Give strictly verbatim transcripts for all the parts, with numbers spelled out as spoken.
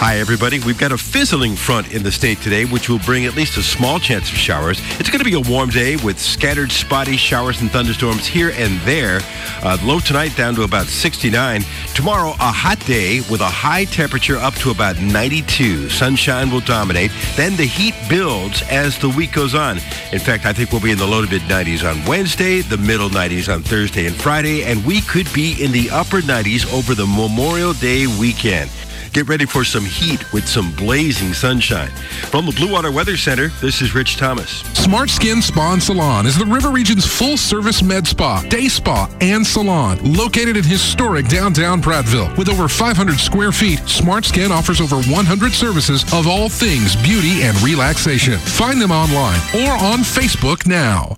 Hi, everybody. We've got a fizzling front in the state today, which will bring at least a small chance of showers. It's going to be a warm day with scattered spotty showers and thunderstorms here and there. Uh, low tonight down to about sixty-nine. Tomorrow, a hot day with a high temperature up to about ninety-two. Sunshine will dominate. Then the heat builds as the week goes on. In fact, I think we'll be in the low to mid nineties on Wednesday, the middle nineties on Thursday and Friday, and we could be in the upper nineties over the Memorial Day weekend. Get ready for some heat with some blazing sunshine. From the Blue Water Weather Center, this is Rich Thomas. Smart Skin Spa and Salon is the River Region's full-service med spa, day spa, and salon. Located in historic downtown Prattville. With over five hundred square feet, Smart Skin offers over one hundred services of all things beauty and relaxation. Find them online or on Facebook now.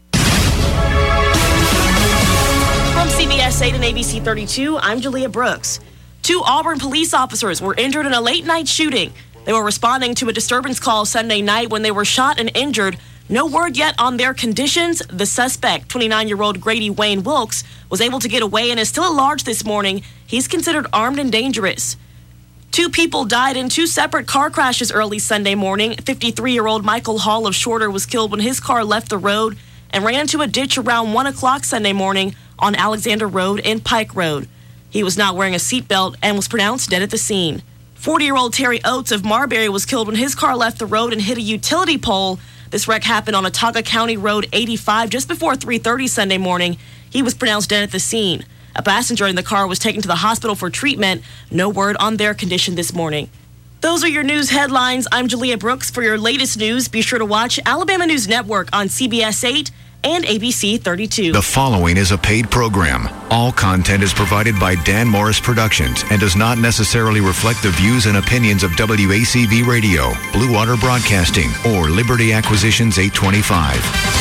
From C B S eight and A B C thirty-two, I'm Julia Brooks. Two Auburn police officers were injured in a late-night shooting. They were responding to a disturbance call Sunday night when they were shot and injured. No word yet on their conditions. The suspect, twenty-nine-year-old Grady Wayne Wilkes, was able to get away and is still at large this morning. He's considered armed and dangerous. Two people died in two separate car crashes early Sunday morning. fifty-three-year-old Michael Hall of Shorter was killed when his car left the road and ran into a ditch around one o'clock Sunday morning on Alexander Road and Pike Road. He was not wearing a seatbelt and was pronounced dead at the scene. forty-year-old Terry Oates of Marbury was killed when his car left the road and hit a utility pole. This wreck happened on Otaga County Road eighty-five just before three thirty Sunday morning. He was pronounced dead at the scene. A passenger in the car was taken to the hospital for treatment. No word on their condition this morning. Those are your news headlines. I'm Julia Brooks. For your latest news, be sure to watch Alabama News Network on C B S eight and A B C thirty-two. The following is a paid program. All content is provided by Dan Morris Productions and does not necessarily reflect the views and opinions of W A C V Radio, Blue Water Broadcasting, or Liberty Acquisitions eight twenty-five.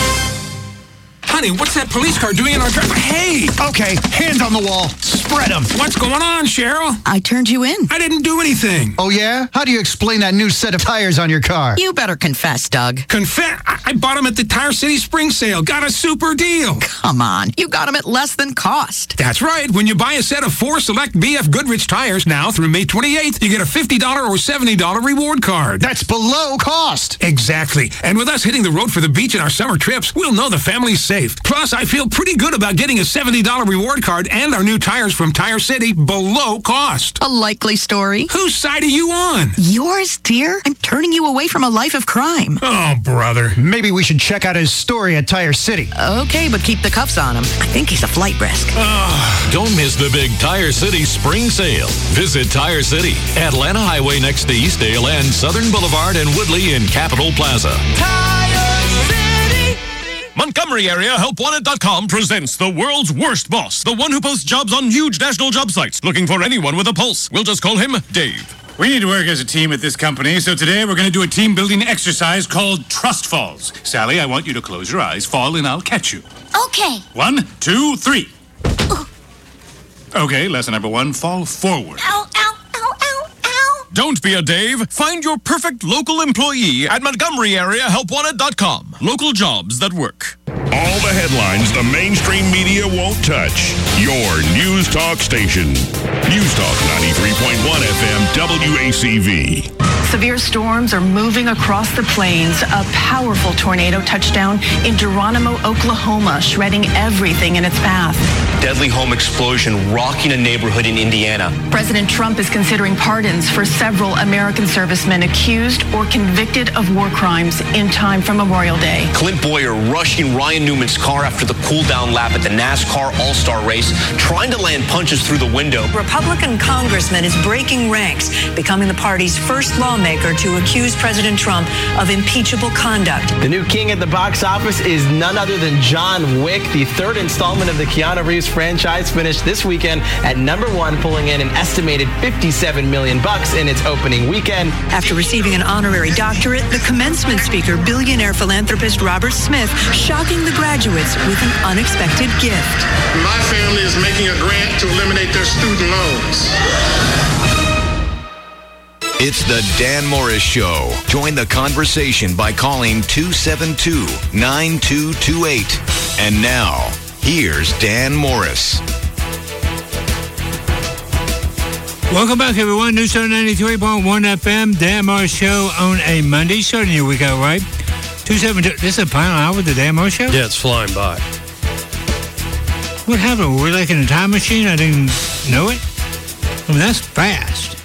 Honey, what's that police car doing in our driveway? Hey! Okay, hands on the wall. Spread them. What's going on, Cheryl? I turned you in. I didn't do anything. Oh, yeah? How do you explain that new set of tires on your car? You better confess, Doug. Confess? I, I bought them at the Tire City Spring Sale. Got a super deal. Come on. You got them at less than cost. That's right. When you buy a set of four select B F Goodrich tires now through May twenty-eighth, you get a fifty dollars or seventy dollars reward card. That's below cost. Exactly. And with us hitting the road for the beach in our summer trips, we'll know the family's safe. Plus, I feel pretty good about getting a seventy dollars reward card and our new tires from Tire City below cost. A likely story. Whose side are you on? Yours, dear. I'm turning you away from a life of crime. Oh, brother. Maybe we should check out his story at Tire City. Okay, but keep the cuffs on him. I think he's a flight risk. Oh. Don't miss the big Tire City Spring Sale. Visit Tire City, Atlanta Highway next to Eastdale and Southern Boulevard and Woodley in Capitol Plaza. Tire City! Montgomery Area Help Wanted dot com presents the world's worst boss, the one who posts jobs on huge national job sites, looking for anyone with a pulse. We'll just call him Dave. We need to work as a team at this company, so today we're going to do a team-building exercise called Trust Falls. Sally, I want you to close your eyes, fall, and I'll catch you. Okay. One, two, three. Ooh. Okay, lesson number one, fall forward. Ow, ow, ow, ow, ow. Don't be a Dave. Find your perfect local employee at Montgomery Area Help Wanted dot com. Local jobs that work. All the headlines the mainstream media won't touch. Your News Talk station. News Talk ninety-three point one F M W A C V. Severe storms are moving across the plains. A powerful tornado touched down in Geronimo, Oklahoma, shredding everything in its path. Deadly home explosion rocking a neighborhood in Indiana. President Trump is considering pardons for several American servicemen accused or convicted of war crimes in time for Memorial Day. Clint Boyer rushing Ryan Newman's car after the cool-down lap at the NASCAR All-Star race, trying to land punches through the window. Republican congressman is breaking ranks, becoming the party's first lawmaker to accuse President Trump of impeachable conduct. The new king at the box office is none other than John Wick. The third installment of the Keanu Reeves franchise finished this weekend at number one, pulling in an estimated fifty-seven million bucks in its opening weekend. After receiving an honorary doctorate, the commencement speaker, billionaire philanthropist Robert Smith, shocking the graduates with an unexpected gift. My family is making a grant to eliminate their student loans. It's the Dan Morris Show. Join the conversation by calling two seven two, nine two two eight. And now, here's Dan Morris. Welcome back, everyone. News Zone ninety-three point one F M, Dan Morris Show on a Monday. Starting your week out right. two seventy-two. This is the final hour of the Dan Morris Show? Yeah, it's flying by. What happened? Were we like in a time machine? I didn't know it. I mean, that's fast.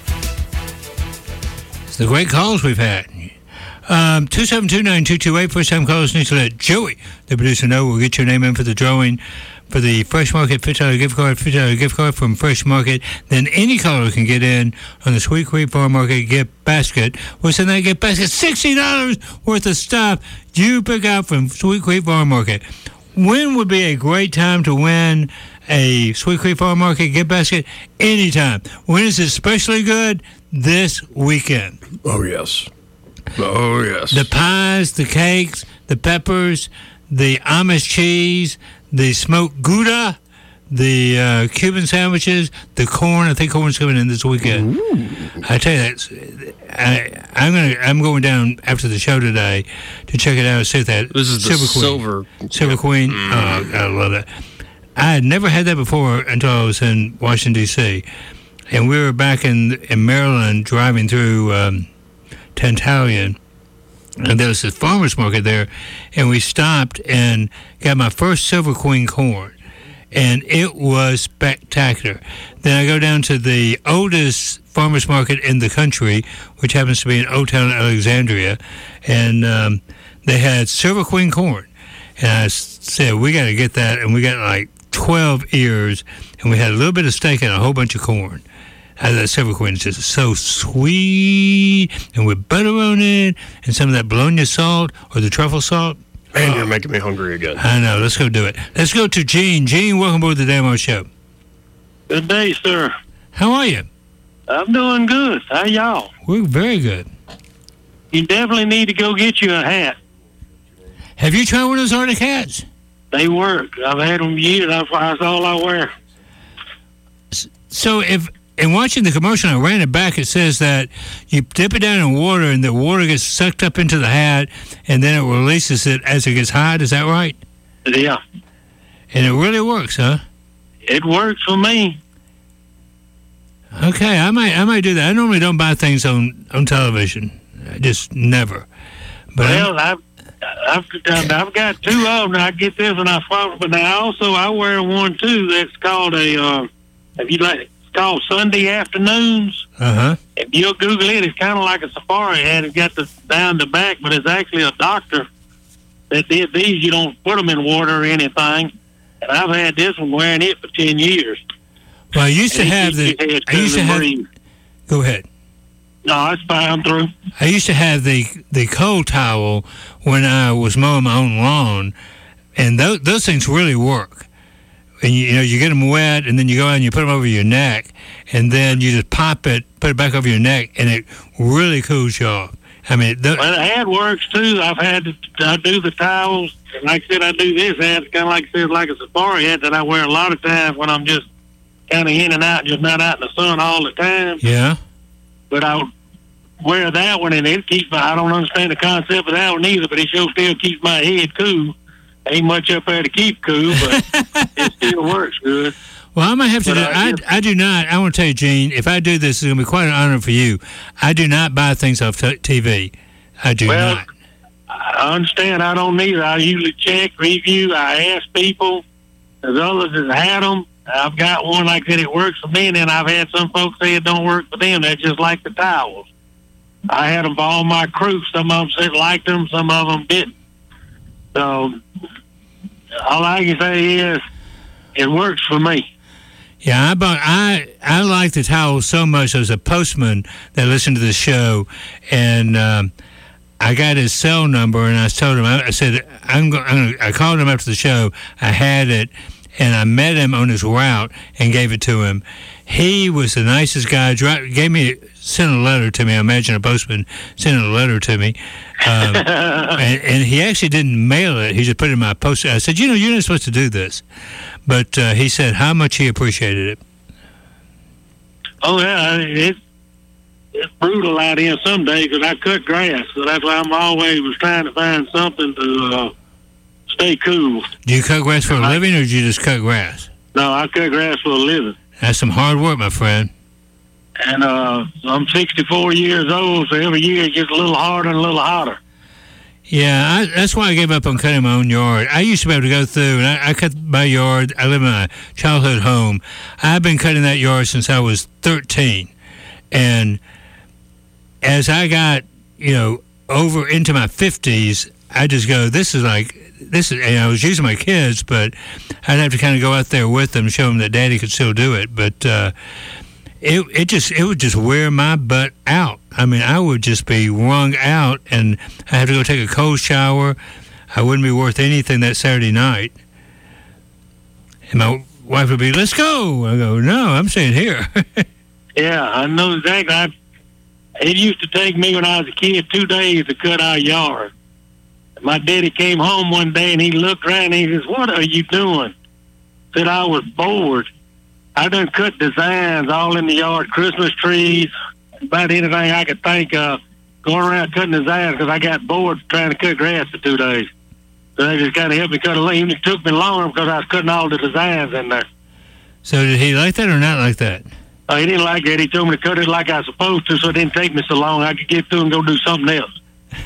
It's the great calls we've had. Um, two seven two, nine two two eight. First time callers need to let Joey, the producer, know. We'll get your name in for the drawing for the Fresh Market fifty dollars gift card, fifty dollars gift card from Fresh Market. Then any caller can get in on the Sweet Creek Farm Market gift basket. What's in that gift basket? sixty dollars worth of stuff you pick out from Sweet Creek Farm Market. When would be a great time to win a Sweet Creek Farm Market gift basket? Anytime. When is it especially good? This weekend. Oh, yes. Oh, yes. The pies, the cakes, the peppers, the Amish cheese, the smoked Gouda, the uh, Cuban sandwiches, the corn. I think corn's coming in this weekend. Ooh. I tell you, that's, I, I'm gonna. I'm going down after the show today to check it out. See if that. This is Silver the Queen. silver. Silver Queen. Mm. Oh, I love that. I had never had that before until I was in Washington D C, and we were back in in Maryland driving through um, Tantalian. And there was this farmer's market there, and we stopped and got my first Silver Queen corn, and it was spectacular. Then I go down to the oldest farmer's market in the country, which happens to be in Old Town Alexandria, and um, they had Silver Queen corn. And I said, we got to get that, and we got like twelve ears, and we had a little bit of steak and a whole bunch of corn. Uh, that Silver Queen is just so sweet, and with butter on it, and some of that bologna salt or the truffle salt. Man, you're making me hungry again. I know. Let's go do it. Let's go to Gene. Gene, welcome aboard the Dan Morris Show. Good day, sir. How are you? I'm doing good. How y'all? We're very good. You definitely need to go get you a hat. Have you tried one of those Arctic hats? They work. I've had them years. That's all I wear. So if... in watching the commercial, I ran it back. It says that you dip it down in water, and the water gets sucked up into the hat, and then it releases it as it gets hot. Is that right? Yeah. And it really works, huh? It works for me. Okay, I might, I might do that. I normally don't buy things on, on television. I just never. But well, I've, I've I've got two of them. I get this and I swap it, but now also I wear one too. That's called a. Uh, if you like. It's called Sunday Afternoons. Uh-huh. If you'll Google it, it's kind of like a safari hat. It's got the down the back, but it's actually a doctor that did these. You don't put them in water or anything. And I've had this one wearing it for ten years. Well, I used to and have the... I used to have... breathe. Go ahead. No, it's fine. I'm through. I used to have the the cold towel when I was mowing my own lawn, and those, those things really work. And you, you know, you get them wet, and then you go out and you put them over your neck, and then you just pop it, put it back over your neck, and it really cools you off. I mean, the, well, the hat works too. I've had to I do the towels. And like I said, I do this hat. It's kind of like I said, like a safari hat that I wear a lot of times when I'm just kind of in and out, just not out in the sun all the time. Yeah. But I wear that one, and it keeps my. I don't understand the concept of that one either, but it sure still keeps my head cool. Ain't much up there to keep cool, but it still works good. Well, I might have to But do I, I, I do not. I want to tell you, Gene, if I do this, it's going to be quite an honor for you. I do not buy things off t- T V. I do well, not. I understand. I don't either. I usually check, review. I ask people. There's others that had them. I've got one like that. It works for me, and then I've had some folks say it don't work for them. That's just like the towels. I had them for all my crew. Some of them said liked them. Some of them didn't. So all I can say is it works for me. Yeah, I bought, I I like the towel so much. There was a postman that listened to the show, and um, I got his cell number, and I told him, I, I said, I'm going. I called him after the show. I had it, and I met him on his route and gave it to him. He was the nicest guy. Dri- gave me, sent a letter to me. I imagine a postman sent a letter to me, um, and, and he actually didn't mail it. He just put it in my post. I said, you know, you're not supposed to do this. But uh, he said how much he appreciated it. Oh, yeah, it, it's brutal out here some days because I cut grass. So that's why I'm always was trying to find something to uh, stay cool. Do you cut grass for a living, or do you just cut grass? No, I cut grass for a living. That's some hard work, my friend. And uh, I'm sixty-four years old, so every year it gets a little harder and a little hotter. Yeah, I, that's why I gave up on cutting my own yard. I used to be able to go through, and I, I cut my yard. I live in my childhood home. I've been cutting that yard since I was thirteen. And as I got, you know, over into my fifties, I just go, this is like, this is, and I was using my kids, but I'd have to kind of go out there with them, show them that Daddy could still do it. But uh, it it just it would just wear my butt out. I mean, I would just be wrung out, and I have to go take a cold shower. I wouldn't be worth anything that Saturday night. And my wife would be, let's go. I go, no, I'm staying here. Yeah, I know exactly. I, it used to take me when I was a kid two days to cut our yard. My daddy came home one day and he looked around and he says, what are you doing? Said, I was bored. I done cut designs all in the yard, Christmas trees, about anything I could think of, going around cutting designs because I got bored trying to cut grass for two days. So they just kind of helped me cut a lane. It took me longer because I was cutting all the designs in there. So did he like that or not like that? Uh, he didn't like that. He told me to cut it like I was supposed to, so it didn't take me so long. I could get through and go do something else.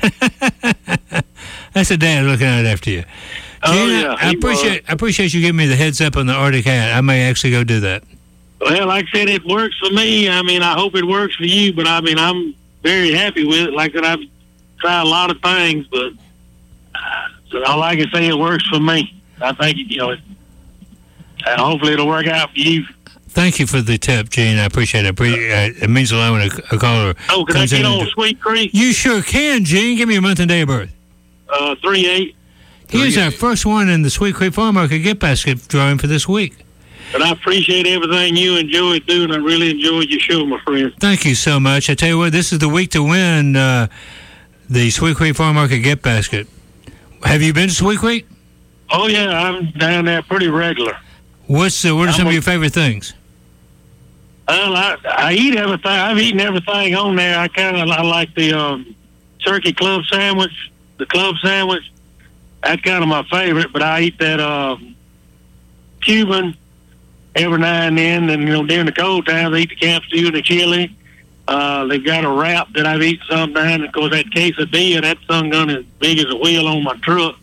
That's a dad looking out after you. Oh, Gene, yeah, I, I appreciate I appreciate you giving me the heads up on the Arctic hat. I may actually go do that. Well, like I said, it works for me. I mean, I hope it works for you, but I mean, I'm very happy with it. Like I said, I've tried a lot of things, but uh, so all I can say, it works for me. I think, you know, it, uh, hopefully it'll work out for you. Thank you for the tip, Gene. I appreciate it. It means a lot when a, a caller Oh, can I comes get in on and- Sweet Creek? You sure can, Gene. Give me your month and day of birth. Uh, three eight. Here's our first one in the Sweet Creek Farm Market Gift Basket drawing for this week. But I appreciate everything you and Joey do, and I really enjoyed your show, my friend. Thank you so much. I tell you what, this is the week to win uh, the Sweet Creek Farm Market Gift Basket. Have you been to Sweet Creek? Oh, yeah, I'm down there pretty regular. What's uh, what are some of your favorite things? Well, I, I eat everything. I've eaten everything on there. I kind of I like the um, turkey club sandwich, the club sandwich. That's kind of my favorite, but I eat that uh, Cuban every now and then. And, you know, during the cold times, I eat the camp stew and the chili. Uh, they've got a wrap that I've eaten sometimes. Of course, that quesadilla, that sun gun is big as a wheel on my truck.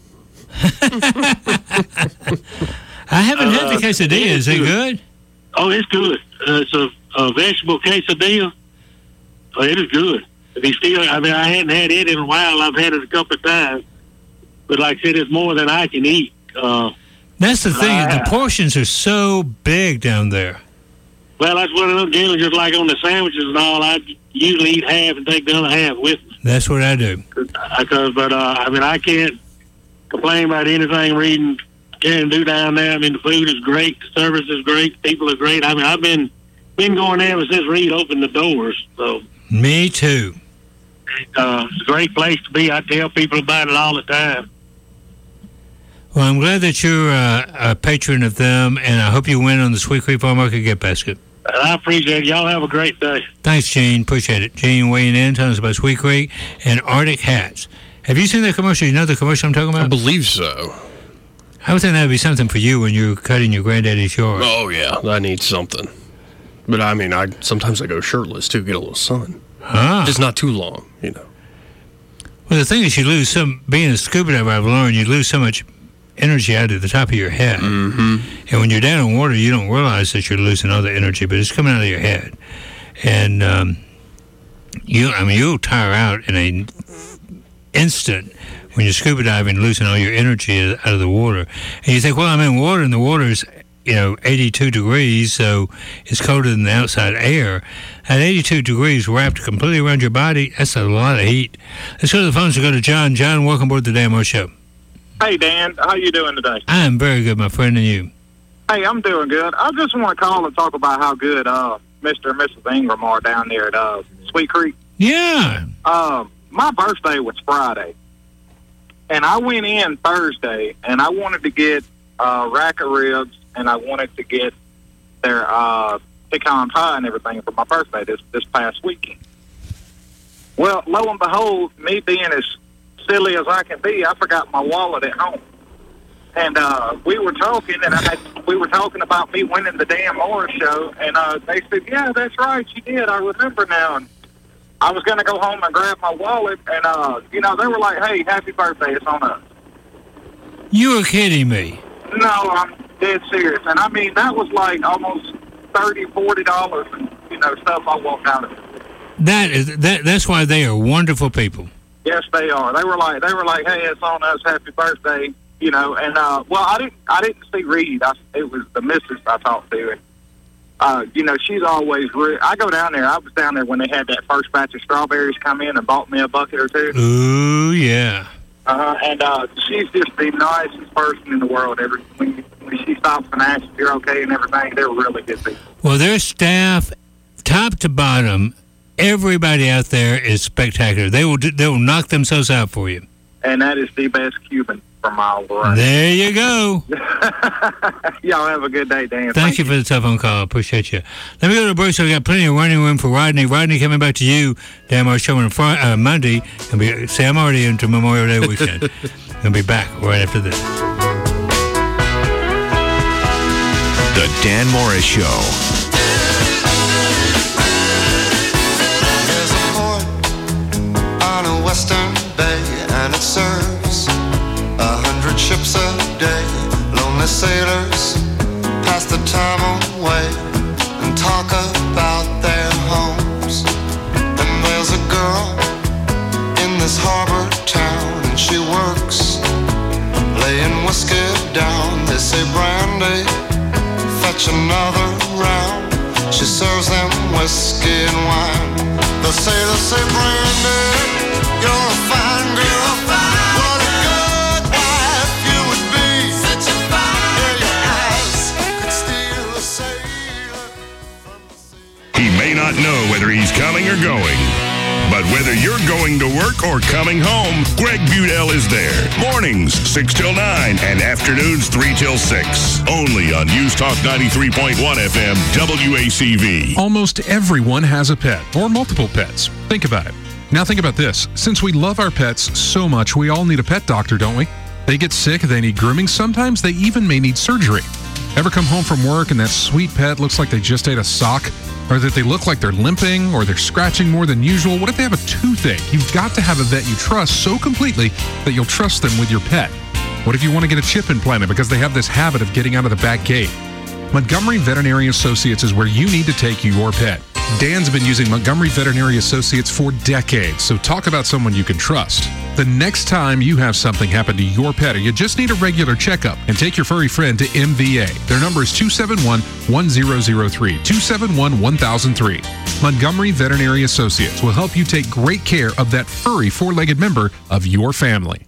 I haven't Uh, had the quesadilla. Is it good? Oh, it's good. Uh, it's a, a vegetable quesadilla. Oh, it is good. If you still, I mean, I hadn't had it in a while. I've had it a couple of times. But like I said, it's more than I can eat. Uh, That's the thing. uh, The portions are so big down there. Well, that's one of them deals, just like on the sandwiches and all. I usually eat half and take the other half with me. That's what I do. Because, but, uh, I mean, I can't complain about anything reading can do down there. I mean, the food is great. The service is great. People are great. I mean, I've been been going there ever since Reed opened the doors. So Me too. uh, it's a great place to be. I tell people about it all the time. Well, I'm glad that you're uh, a patron of them, and I hope you win on the Sweet Creek Farm Market Gift Basket. And I appreciate it. Y'all have a great day. Thanks, Gene. Appreciate it. Gene weighing in, telling us about Sweet Creek and Arctic hats. Have you seen that commercial? You know the commercial I'm talking about? I believe so. I would think that would be something for you when you're cutting your granddaddy's yard. Oh, yeah. I need something. But, I mean, I sometimes I go shirtless, too, get a little sun. Ah. Just not too long, you know. Well, the thing is, you lose some, being a scuba diver, I've learned, you lose so much energy out of the top of your head. Mm-hmm. And when you're down in water, you don't realize that you're losing all the energy, but it's coming out of your head. And, um, you, I mean, you'll tire out in an instant when you're scuba diving, losing all your energy out of the water. And you think, well, I'm in water, and the water's, you know, eighty-two degrees, so it's colder than the outside air. At eighty-two degrees wrapped completely around your body, that's a lot of heat. Let's go to the phones and go to John. John, welcome aboard the Dan Moore Show. Hey, Dan. How you doing today? I am very good, my friend, and you? Hey, I'm doing good. I just want to call and talk about how good uh, Mister and Missus Ingram are down there at uh, Sweet Creek. Yeah. Um, my birthday was Friday, and I went in Thursday, and I wanted to get uh, rack of ribs, and I wanted to get their uh, pecan pie and everything for my birthday this, this past weekend. Well, lo and behold, me being as silly as I can be, I forgot my wallet at home. and uh, we were talking, and I had, we were talking about me winning the Dan Morris show, and uh, they said, yeah, that's right, you did. I remember now. And I was going to go home and grab my wallet, and, uh, you know, they were like, hey, happy birthday, it's on us. You were kidding me. No, I'm dead serious. And, I mean, that was like almost thirty dollars, forty dollars and, you know, stuff I walked out of. That is that. That's why they are wonderful people. Yes, they are. They were like, they were like, hey, it's on us, happy birthday, you know. And, uh, well, I didn't I didn't see Reed. I, it was the missus I talked to. And, uh, you know, she's always, re- I go down there. I was down there when they had that first batch of strawberries come in and bought me a bucket or two. Ooh, yeah. Uh-huh. And uh, she's just the nicest person in the world. Every when, when she stops and asks if you're okay and everything, they're really good people. Well, their staff, top to bottom, everybody out there is spectacular. They will they will knock themselves out for you. And that is the best Cuban from miles around. There you go. Y'all have a good day, Dan. Thank, Thank you for the telephone call. Appreciate you. Let me go to break. So we got plenty of running room for Rodney. Rodney, coming back to you. Dan Morris show on Friday, uh, Monday. And be, say I'm already into Memorial Day weekend. I'll be back right after this. The Dan Morris Show. There's a port on a western bay, and it serves a hundred ships a day. Lonely sailors pass the time away and talk about their homes. And there's a girl in this harbor town, and she works laying whiskey down. They say, Brandy, fetch another round. She serves them whiskey and wine. They say, they say, Brandy, you're a fine girl. What a good wife you would be. Such a fine yeah, your eyes could steal a sailor from the sea. He may not know whether he's coming or going, but whether you're going to work or coming home, Greg Budell is there. Mornings, six till nine, and afternoons, three till six. Only on News Talk ninety-three point one F M, W A C V. Almost everyone has a pet, or multiple pets. Think about it. Now think about this. Since we love our pets so much, we all need a pet doctor, don't we? They get sick, they need grooming, sometimes they even may need surgery. Ever come home from work and that sweet pet looks like they just ate a sock? Or that they look like they're limping, or they're scratching more than usual? What if they have a toothache? You've got to have a vet you trust so completely that you'll trust them with your pet. What if you want to get a chip implanted because they have this habit of getting out of the back gate? Montgomery Veterinary Associates is where you need to take your pet. Dan's been using Montgomery Veterinary Associates for decades, so talk about someone you can trust. The next time you have something happen to your pet or you just need a regular checkup, and take your furry friend to M V A. Their number is two seven one, one zero zero three, two seven one, one thousand three. Montgomery Veterinary Associates will help you take great care of that furry four-legged member of your family.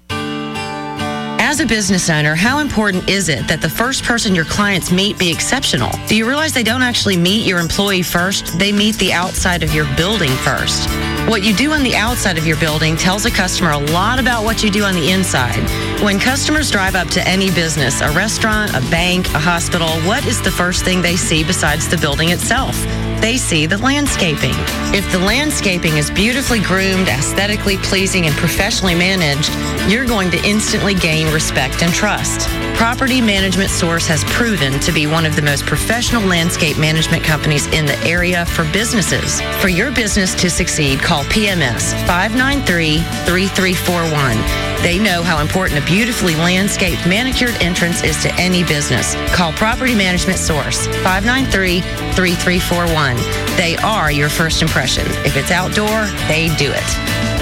As a business owner, how important is it that the first person your clients meet be exceptional? Do you realize they don't actually meet your employee first? They meet the outside of your building first. What you do on the outside of your building tells a customer a lot about what you do on the inside. When customers drive up to any business, a restaurant, a bank, a hospital, what is the first thing they see besides the building itself? They see the landscaping. If the landscaping is beautifully groomed, aesthetically pleasing, and professionally managed, you're going to instantly gain respect and trust. Property Management Source has proven to be one of the most professional landscape management companies in the area for businesses. For your business to succeed, call P M S five nine three, three three four one. They know how important a beautifully landscaped, manicured entrance is to any business. Call Property Management Source, five nine three, three three four one. They are your first impression. If it's outdoor, they do it.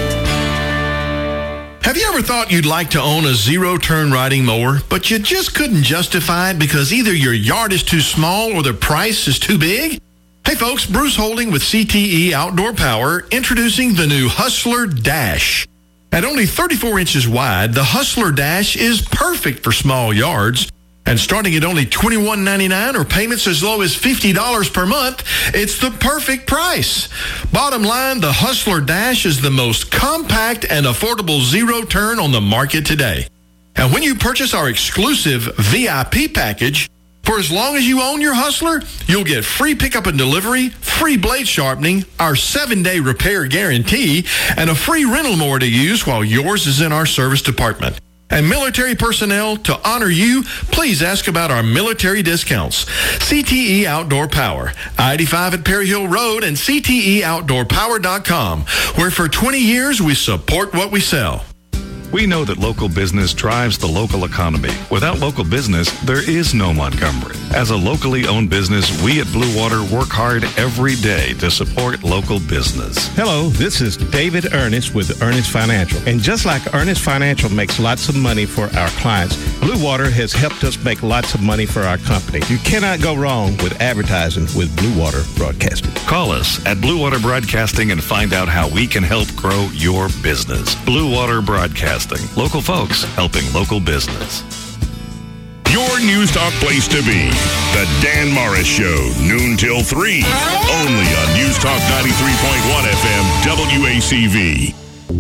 Have you ever thought you'd like to own a zero-turn riding mower, but you just couldn't justify it because either your yard is too small or the price is too big? Hey folks, Bruce Holding with C T E Outdoor Power, introducing the new Hustler Dash. At only thirty-four inches wide, the Hustler Dash is perfect for small yards. And starting at only twenty-one ninety-nine or payments as low as fifty dollars per month, it's the perfect price. Bottom line, the Hustler Dash is the most compact and affordable zero-turn on the market today. And when you purchase our exclusive V I P package, for as long as you own your Hustler, you'll get free pickup and delivery, free blade sharpening, our seven-day repair guarantee, and a free rental mower to use while yours is in our service department. and military personnel, to honor you, please ask about our military discounts. C T E Outdoor Power, I eighty-five at Perry Hill Road, and C T E outdoor power dot com, where for twenty years we support what we sell. We know that local business drives the local economy. Without local business, there is no Montgomery. As a locally owned business, we at Blue Water work hard every day to support local business. Hello, this is David Ernest with Ernest Financial. And just like Ernest Financial makes lots of money for our clients, Blue Water has helped us make lots of money for our company. You cannot go wrong with advertising with Blue Water Broadcasting. Call us at Blue Water Broadcasting and find out how we can help grow your business. Blue Water Broadcasting. Local folks helping local business. Your News Talk place to be. The Dan Morris Show, noon till three. Only on News Talk ninety-three point one F M, W A C V.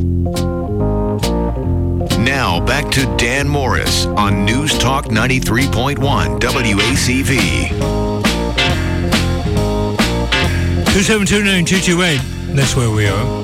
Now back to Dan Morris on News Talk ninety-three point one W A C V. two seven two nine two two eight. That's where we are.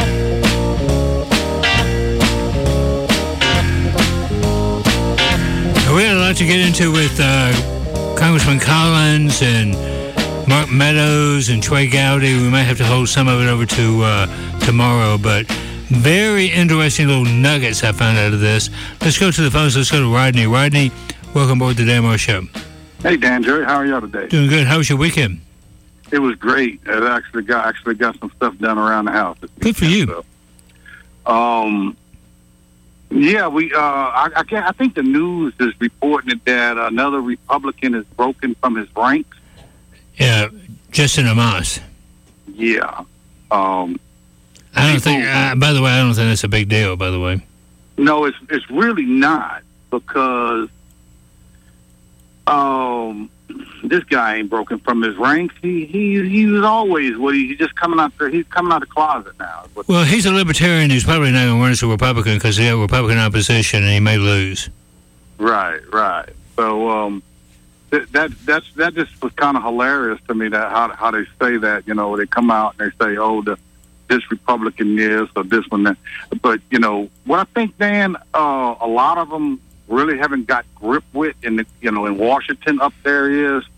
We had a lot to get into with uh, Congressman Collins and Mark Meadows and Trey Gowdy. We might have to hold some of it over to uh, tomorrow, but very interesting little nuggets I found out of this. Let's go to the phones. Let's go to Rodney. Rodney, welcome aboard the Dan Morris Show. Hey, Dan, Jerry, how are y'all today? Doing good. How was your weekend? It was great. It actually got actually got some stuff done around the house. Good for you. So, um. Yeah, we. Uh, I, I, can't, I think the news is reporting that another Republican is broken from his ranks. Yeah, Justin Amos. Yeah. Um, I don't think. Uh, by the way, I don't think that's a big deal. By the way. No, it's it's really not, because um, this guy ain't broken from his ranks. He he he was always what he, he's just coming out there. He's coming out of the closet now. Well, he's a libertarian. He's probably not going to run as a Republican because he got Republican opposition and he may lose. Right, right. So um, th- that that's that just was kind of hilarious to me, that how how they say that. You know, they come out and they say, "Oh, the this Republican is or this one that." But you know what I think, Dan, uh, a lot of them really haven't got grip with in the, you know, in Washington up there is,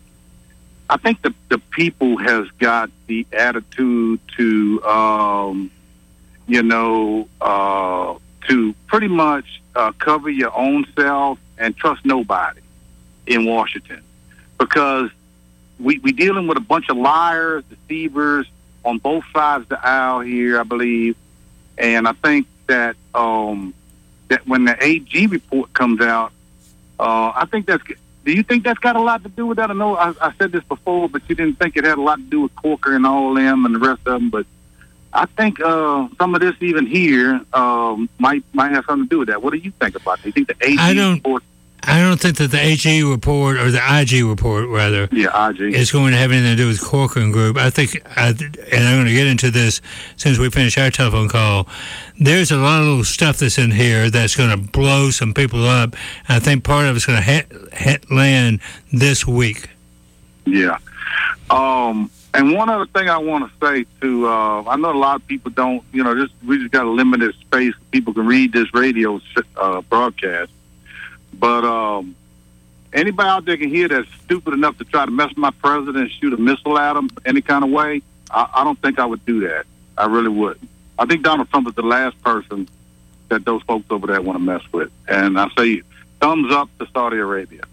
I think the the people has got the attitude to, um, you know, uh, to pretty much uh, cover your own self and trust nobody in Washington, because we we dealing with a bunch of liars, deceivers on both sides of the aisle here, I believe, and I think that um, that when the A G report comes out, uh, I think that's. Do you think that's got a lot to do with that? I know I, I said this before, but you didn't think it had a lot to do with Corker and all them and the rest of them. But I think uh, some of this even here um, might might have something to do with that. What do you think about that? Do you think the A G I don't, report? I don't think that the A G report, or the I G report, rather, yeah, I G, is going to have anything to do with Corcoran Group. I think, I, and I'm going to get into this since we finished our telephone call, there's a lot of little stuff that's in here that's going to blow some people up. I think part of it's going to hit, hit land this week. Yeah. Um, and one other thing I want to say, to, uh, I know a lot of people don't, you know, just we just got a limited space. People can read this radio uh, broadcast. But um, anybody out there can hear that's stupid enough to try to mess with my president and shoot a missile at him any kind of way, I, I don't think I would do that. I really wouldn't. I think Donald Trump is the last person that those folks over there want to mess with. And I say thumbs up to Saudi Arabia.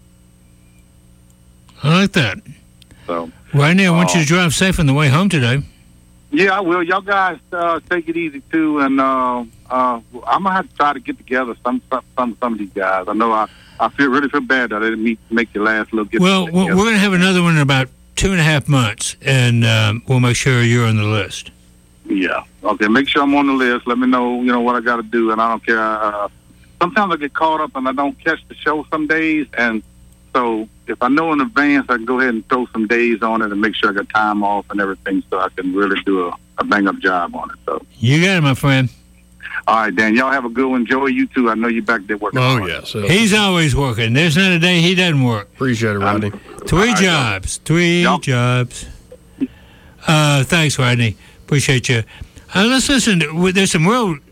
I like that. So, Rodney, I want uh, you to drive safe on the way home today. Yeah, I will. Y'all guys uh, take it easy too, and uh, uh, I'm gonna have to try to get together some some some, some of these guys. I know I, I feel really feel bad that I didn't meet, make your last little get. Well, we're going to have another one in about two and a half months, and um, we'll make sure you're on the list. Yeah. Okay. Make sure I'm on the list. Let me know. You know what I got to do, and I don't care. Uh, sometimes I get caught up and I don't catch the show some days, and so if I know in advance, I can go ahead and throw some days on it and make sure I got time off and everything, so I can really do a, a bang-up job on it. So you got it, my friend. All right, Dan. Y'all have a good one. Joey, you too. I know you're back there working. Oh, hard. yes. He's always working. There's not a day he doesn't work. Appreciate it, Rodney. Um, three right, jobs. Three yep. jobs. Uh, thanks, Rodney. Appreciate you. Uh, let's listen. To, there's some real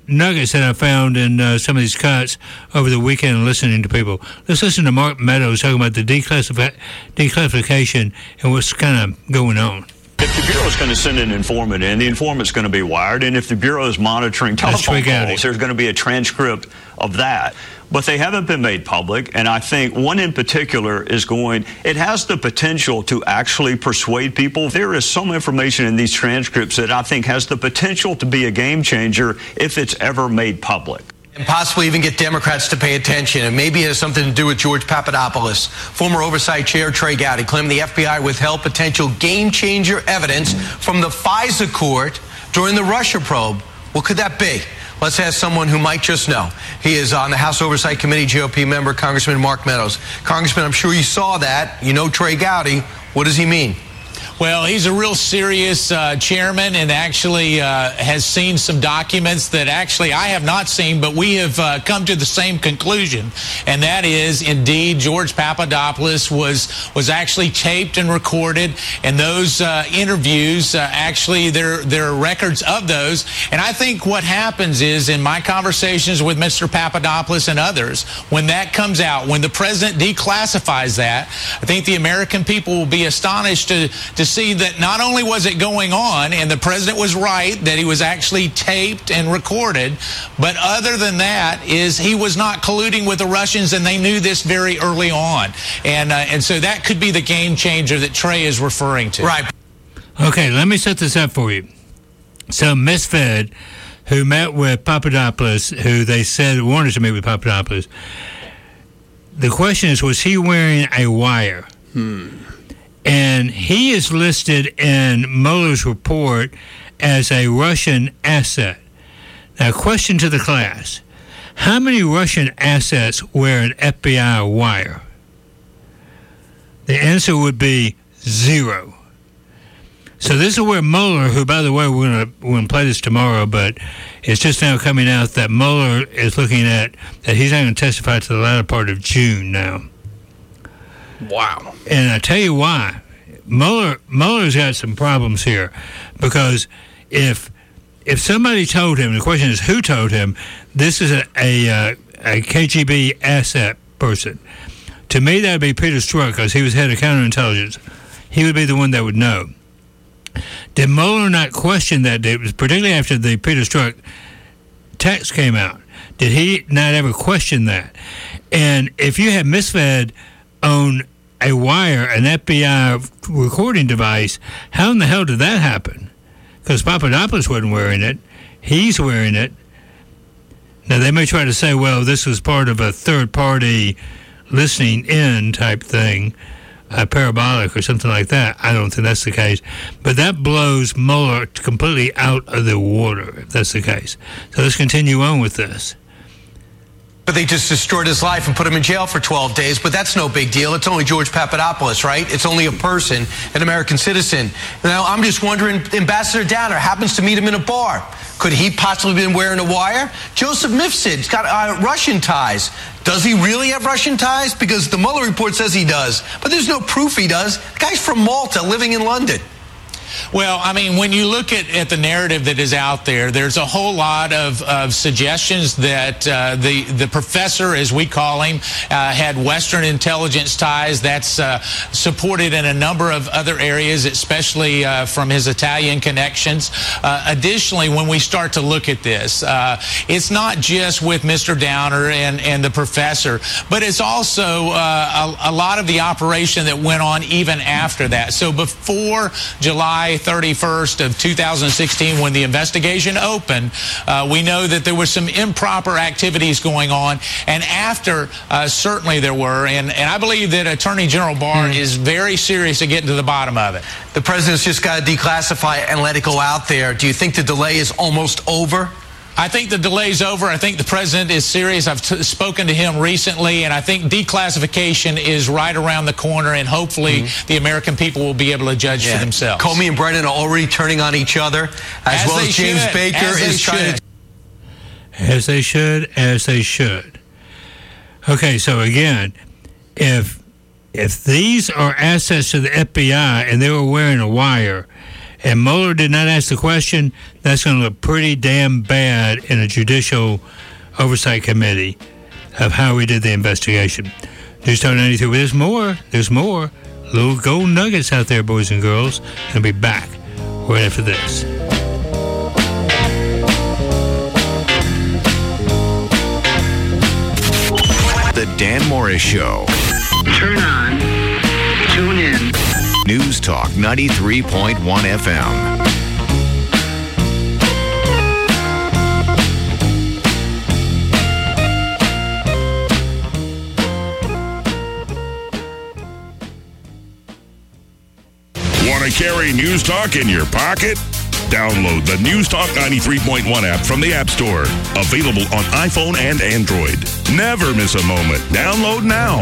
nuggets that I found in uh, some of these cuts over the weekend listening to people. Let's listen to Mark Meadows talking about the declassifi- declassification and what's kind of going on. If the Bureau is going to send an informant in, the informant's going to be wired. And if the Bureau is monitoring telephone calls, there's going to be a transcript of that. But they haven't been made public. And I think one in particular is going, it has the potential to actually persuade people. There is some information in these transcripts that I think has the potential to be a game changer if it's ever made public. And possibly even get Democrats to pay attention. And maybe it has something to do with George Papadopoulos. Former Oversight Chair Trey Gowdy claimed the F B I withheld potential game-changer evidence from the FISA court during the Russia probe. What could that be? Let's ask someone who might just know. He is on the House Oversight Committee, G O P member, Congressman Mark Meadows. Congressman, I'm sure you saw that. You know Trey Gowdy. What does he mean? Well, he's a real serious uh, chairman and actually uh, has seen some documents that actually I have not seen, but we have uh, come to the same conclusion, and that is indeed George Papadopoulos was was actually taped and recorded, and those uh, interviews, uh, actually there, there are records of those. And I think what happens is in my conversations with Mister Papadopoulos and others, when that comes out, when the president declassifies that, I think the American people will be astonished to to see that not only was it going on, and the president was right that he was actually taped and recorded, but other than that is he was not colluding with the Russians, and they knew this very early on. And, uh, and so that could be the game changer that Trey is referring to. Right. Okay, let me set this up for you. So Misfed, who met with Papadopoulos, who they said wanted to meet with Papadopoulos, the question is, was he wearing a wire? Hmm. And he is listed in Mueller's report as a Russian asset. Now, question to the class. How many Russian assets wear an F B I wire? The answer would be zero. So this is where Mueller, who, by the way, we're going we're gonna play this tomorrow, but it's just now coming out that Mueller is looking at that he's not going to testify to the latter part of June now. Wow. And I tell you why. Mueller, Mueller's got some problems here, because if if somebody told him, the question is who told him, this is a, a, uh, a K G B asset person. To me, that would be Peter Strzok, because he was head of counterintelligence. He would be the one that would know. Did Mueller not question that, particularly after the Peter Strzok text came out? Did he not ever question that? And if you have Misfed on a wire, an F B I recording device, how in the hell did that happen? Because Papadopoulos wasn't wearing it. He's wearing it. Now, they may try to say, well, this was part of a third-party listening in type thing, uh, parabolic or something like that. I don't think that's the case. But that blows Mueller completely out of the water, if that's the case. So let's continue on with this. But they just destroyed his life and put him in jail for twelve days. But that's no big deal. It's only George Papadopoulos, right? It's only a person, an American citizen. Now, I'm just wondering, Ambassador Downer happens to meet him in a bar. Could he possibly have been wearing a wire? Joseph Mifsid's got uh, Russian ties. Does he really have Russian ties? Because the Mueller report says he does. But there's no proof he does. The guy's from Malta, living in London. Well, I mean, when you look at, at the narrative that is out there, there's a whole lot of, of suggestions that uh, the, the professor, as we call him, uh, had Western intelligence ties. That's uh, supported in a number of other areas, especially uh, from his Italian connections. Uh, additionally, when we start to look at this, uh, it's not just with Mister Downer and, and the professor, but it's also uh, a, a lot of the operation that went on even after that. So before July thirty-first of two thousand sixteen, when the investigation opened, uh, we know that there were some improper activities going on, and after, uh, certainly there were, and, and I believe that Attorney General Barr mm. is very serious at getting to the bottom of it. The president's just got to declassify it and let it go out there. Do you think the delay is almost over? I think the delay's over. I think the president is serious. I've t- spoken to him recently, and I think declassification is right around the corner, and hopefully mm-hmm. the American people will be able to judge yeah. for themselves. Comey and Brennan are already turning on each other, as, as well as James should. Baker as is trying should. to... As they should, as they should. Okay, so again, if if these are assets to the F B I and they were wearing a wire, and Mueller did not ask the question, that's going to look pretty damn bad in a judicial oversight committee of how we did the investigation. News Talk ninety-three. There's more. There's more. Little gold nuggets out there, boys and girls. I'll be back right after this. The Dan Morris Show. Turn on. Tune in. News Talk ninety-three point one F M. Want to carry News Talk in your pocket? Download the News Talk ninety-three point one app from the App Store. Available on iPhone and Android. Never miss a moment. Download now.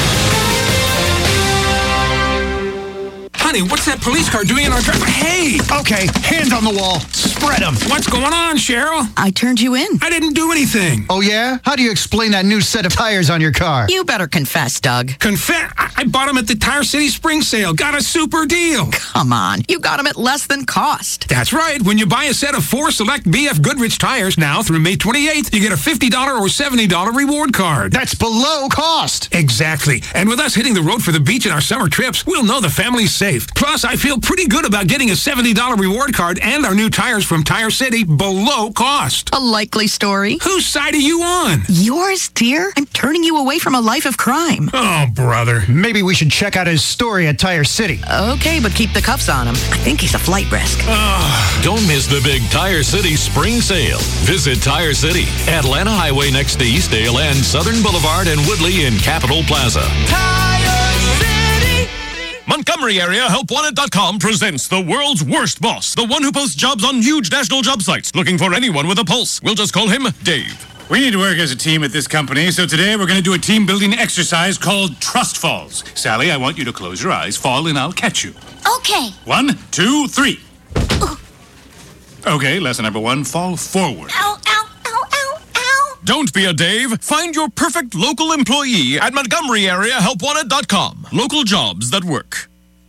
Honey, what's that police car doing in our driveway? Hey! Okay, hands on the wall. Spread them. What's going on, Cheryl? I turned you in. I didn't do anything. Oh, yeah? How do you explain that new set of tires on your car? You better confess, Doug. Confess? I, I bought them at the Tire City Spring Sale. Got a super deal. Come on. You got them at less than cost. That's right. When you buy a set of four select B F Goodrich tires now through May twenty-eighth, you get a fifty dollars or seventy dollars reward card. That's below cost. Exactly. And with us hitting the road for the beach in our summer trips, we'll know the family's safe. Plus, I feel pretty good about getting a seventy dollars reward card and our new tires from Tire City below cost. A likely story. Whose side are you on? Yours, dear. I'm turning you away from a life of crime. Oh, brother. Maybe we should check out his story at Tire City. Okay, but keep the cuffs on him. I think he's a flight risk. Oh. Don't miss the big Tire City Spring Sale. Visit Tire City, Atlanta Highway next to Eastdale and Southern Boulevard and Woodley in Capitol Plaza. Tire City! Montgomery Area Help Wanted dot com presents the world's worst boss, the one who posts jobs on huge national job sites, looking for anyone with a pulse. We'll just call him Dave. We need to work as a team at this company, so today we're going to do a team-building exercise called Trust Falls. Sally, I want you to close your eyes, fall, and I'll catch you. Okay. One, two, three. Ooh. Okay, lesson number one, fall forward. Ow, ow, ow, ow, ow. Don't be a Dave. Find your perfect local employee at Montgomery Area Help Wanted dot com. Local jobs that work.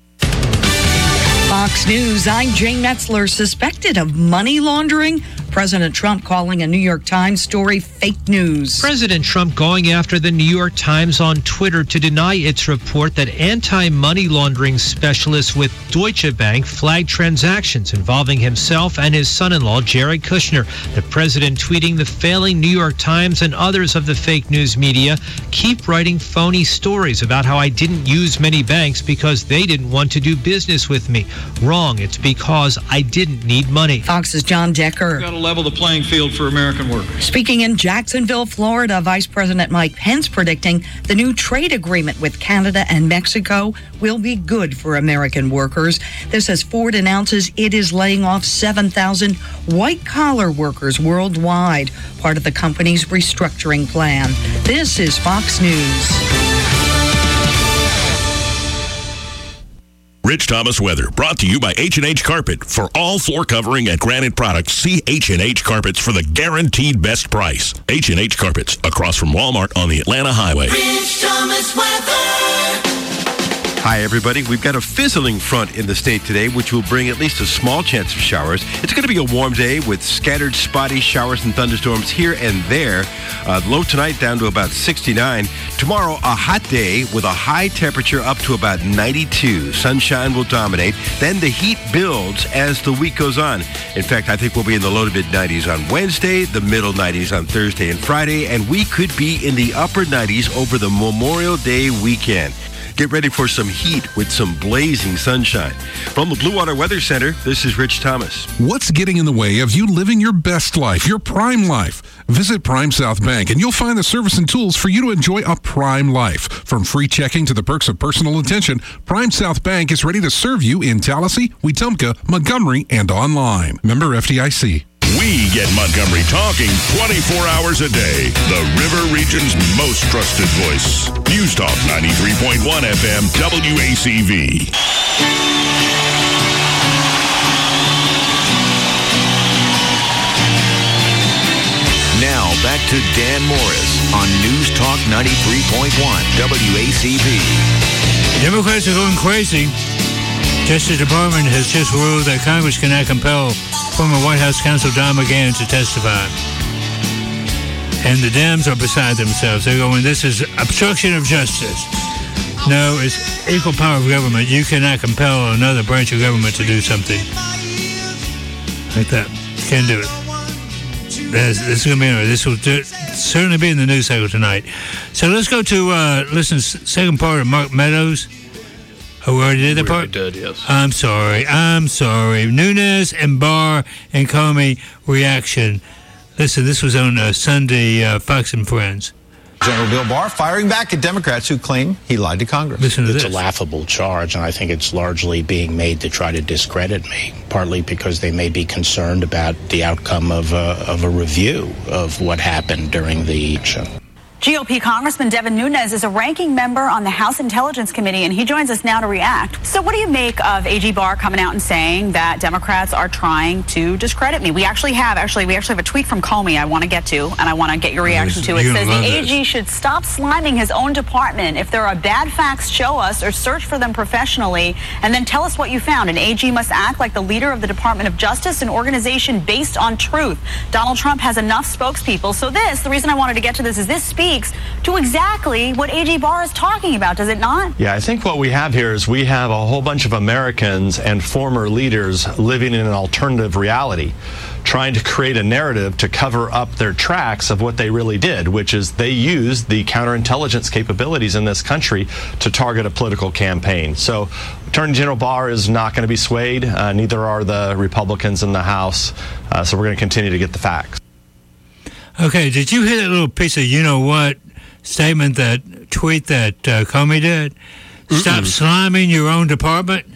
Fox News, I'm Jane Metzler, suspected of money laundering. President Trump calling a New York Times story fake news. President Trump going after the New York Times on Twitter to deny its report that anti-money laundering specialists with Deutsche Bank flagged transactions involving himself and his son-in-law, Jared Kushner. The president tweeting, the failing New York Times and others of the fake news media keep writing phony stories about how I didn't use many banks because they didn't want to do business with me. Wrong. It's because I didn't need money. Fox's John Decker. Level the playing field for American workers. Speaking in Jacksonville, Florida, Vice President Mike Pence predicting the new trade agreement with Canada and Mexico will be good for American workers. This as Ford announces it is laying off seven thousand white-collar workers worldwide, part of the company's restructuring plan. This is Fox News. Rich Thomas weather, brought to you by H and H Carpet. For all floor covering and granite products, see H and H Carpets for the guaranteed best price. H and H Carpets, across from Walmart on the Atlanta Highway. Rich Thomas weather. Hi, everybody. We've got a fizzling front in the state today, which will bring at least a small chance of showers. It's going to be a warm day with scattered spotty showers and thunderstorms here and there. Uh, low tonight down to about sixty-nine. Tomorrow, a hot day with a high temperature up to about ninety-two. Sunshine will dominate. Then the heat builds as the week goes on. In fact, I think we'll be in the low to mid nineties on Wednesday, the middle nineties on Thursday and Friday, and we could be in the upper nineties over the Memorial Day weekend. Get ready for some heat with some blazing sunshine. From the Blue Water Weather Center, this is Rich Thomas. What's getting in the way of you living your best life, your prime life? Visit Prime South Bank and you'll find the service and tools for you to enjoy a prime life. From free checking to the perks of personal attention, Prime South Bank is ready to serve you in Tallahassee, Wetumpka, Montgomery, and online. Member F D I C. We get Montgomery talking twenty-four hours a day. The River Region's most trusted voice. News Talk ninety-three point one F M W A C V. Now back to Dan Morris on News Talk ninety-three point one W A C V. Democrats are going crazy. Justice Department has just ruled that Congress cannot compel former White House counsel Don McGahn to testify. And the Dems are beside themselves. They're going, this is obstruction of justice. No, it's equal power of government. You cannot compel another branch of government to do something like that. Can't do it. This, this is going to be, this will do, certainly be in the news cycle tonight. So let's go to, uh, listen, second part of Mark Meadows. Oh, we already did that we part? Did, yes. I'm sorry. I'm sorry. Nunes and Barr and Comey reaction. Listen, this was on uh, Sunday, uh, Fox and Friends. General Bill Barr firing back at Democrats who claim he lied to Congress. Listen to it's this. a laughable charge, and I think it's largely being made to try to discredit me, partly because they may be concerned about the outcome of a, of a review of what happened during the election. G O P Congressman Devin Nunes is a ranking member on the House Intelligence Committee, and he joins us now to react. So what do you make of A G Barr coming out and saying that Democrats are trying to discredit me? We actually have, actually, we actually have a tweet from Comey I want to get to, and I want to get your reaction to. It says the A G should stop sliming his own department. If there are bad facts, show us or search for them professionally, and then tell us what you found. An A G must act like the leader of the Department of Justice, an organization based on truth. Donald Trump has enough spokespeople. So this, the reason I wanted to get to this is this speaks to exactly what A G Barr is talking about, does it not? Yeah, I think what we have here is we have a whole bunch of Americans and former leaders living in an alternative reality, trying to create a narrative to cover up their tracks of what they really did, which is they used the counterintelligence capabilities in this country to target a political campaign. So Attorney General Barr is not going to be swayed. Uh, neither are the Republicans in the House. Uh, so we're going to continue to get the facts. Okay, did you hear that little piece of you-know-what statement, that tweet that uh, Comey did? Mm-mm. Stop sliming your own department?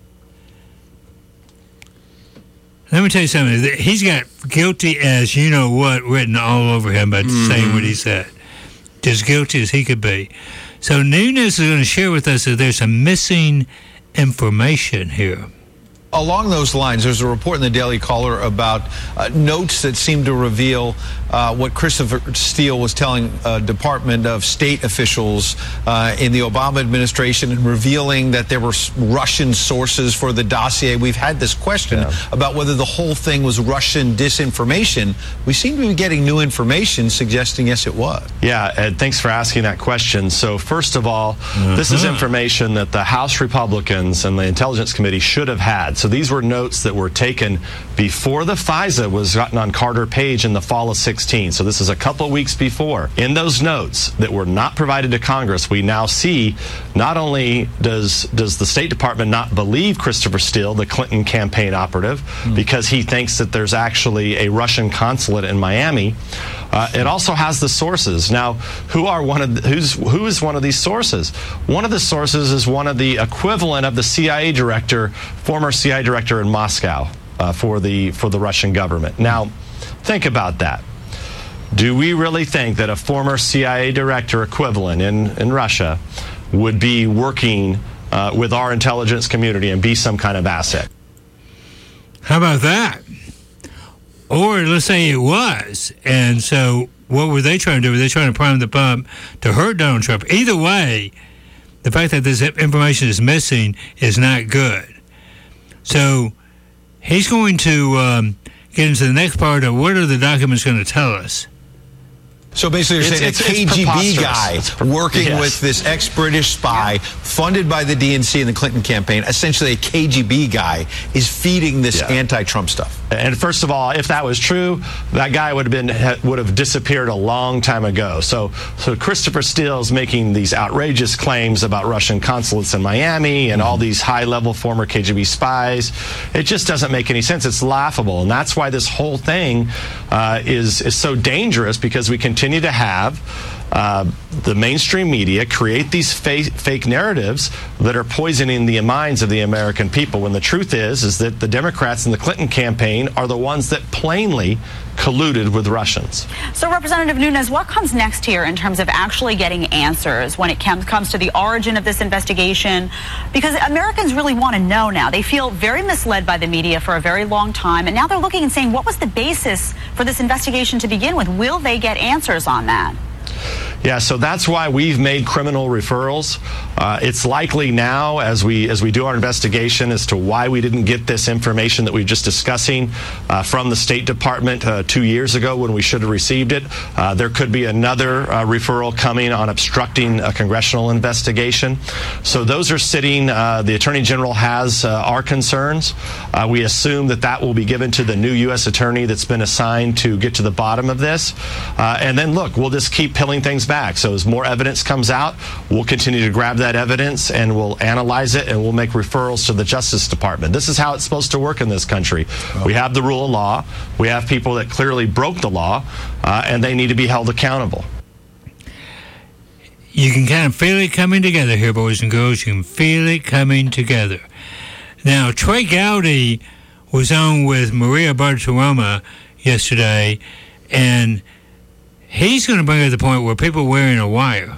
Let me tell you something. He's got guilty as you-know-what written all over him by mm-hmm. saying what he said. As guilty as he could be. So Nunes is going to share with us that there's some missing information here. Along those lines, there's a report in the Daily Caller about uh, notes that seem to reveal uh, what Christopher Steele was telling uh, Department of State officials uh, in the Obama administration, and revealing that there were Russian sources for the dossier. We've had this question yeah. about whether the whole thing was Russian disinformation. We seem to be getting new information suggesting, yes, it was. Yeah, Ed, thanks for asking that question. So first of all, uh-huh. this is information that the House Republicans and the Intelligence Committee should have had. So these were notes that were taken before the FISA was gotten on Carter Page in the fall of sixteen. So this is a couple of weeks before. In those notes that were not provided to Congress, we now see not only does does the State Department not believe Christopher Steele, the Clinton campaign operative, mm. because he thinks that there's actually a Russian consulate in Miami. Uh, it also has the sources. Now, who are one of the, who's who is one of these sources? One of the sources is one of the equivalent of the C I A director, former C I A director in Moscow uh, for the for the Russian government. Now, think about that. Do we really think that a former C I A director equivalent in in Russia would be working uh, with our intelligence community and be some kind of asset? How about that? Or let's say it was, and so what were they trying to do? Were they trying to prime the pump to hurt Donald Trump? Either way, the fact that this information is missing is not good. So he's going to um, get into the next part of what are the documents going to tell us. So basically you're saying it's, a it's, K G B guy it's working yes. with this ex-British spy, yeah. funded by the D N C and the Clinton campaign, essentially a K G B guy, is feeding this yeah. anti-Trump stuff. And first of all, if that was true, that guy would have been would have disappeared a long time ago. So, so Christopher Steele's making these outrageous claims about Russian consulates in Miami and mm-hmm. all these high-level former K G B spies. It just doesn't make any sense. It's laughable, and that's why this whole thing uh, is is so dangerous, because we continue Continue to have uh, the mainstream media create these fake, fake narratives that are poisoning the minds of the American people, when the truth is is that the Democrats and the Clinton campaign are the ones that plainly colluded with Russians. So, Representative Nunes, what comes next here in terms of actually getting answers when it comes to the origin of this investigation? Because Americans really want to know now. They feel very misled by the media for a very long time, and now they're looking and saying, what was the basis for this investigation to begin with? Will they get answers on that? Yeah, so that's why we've made criminal referrals Uh, it's likely now, as we as we do our investigation as to why we didn't get this information that we were just discussing uh, from the State Department uh, two years ago when we should have received it. Uh, there could be another uh, referral coming on obstructing a congressional investigation. So those are sitting. Uh, the Attorney General has uh, our concerns. Uh, we assume that that will be given to the new U S attorney that's been assigned to get to the bottom of this. Uh, and then, look, we'll just keep peeling things back. So as more evidence comes out, we'll continue to grab that evidence and we'll analyze it and we'll make referrals to the Justice Department. This is how it's supposed to work in this country. We have the rule of law. We have people that clearly broke the law, uh, and they need to be held accountable. You can kind of feel it coming together here, boys and girls. You can feel it coming together. Now, Trey Gowdy was on with Maria Bartiromo yesterday, and he's going to bring it to the point where people are wearing a wire.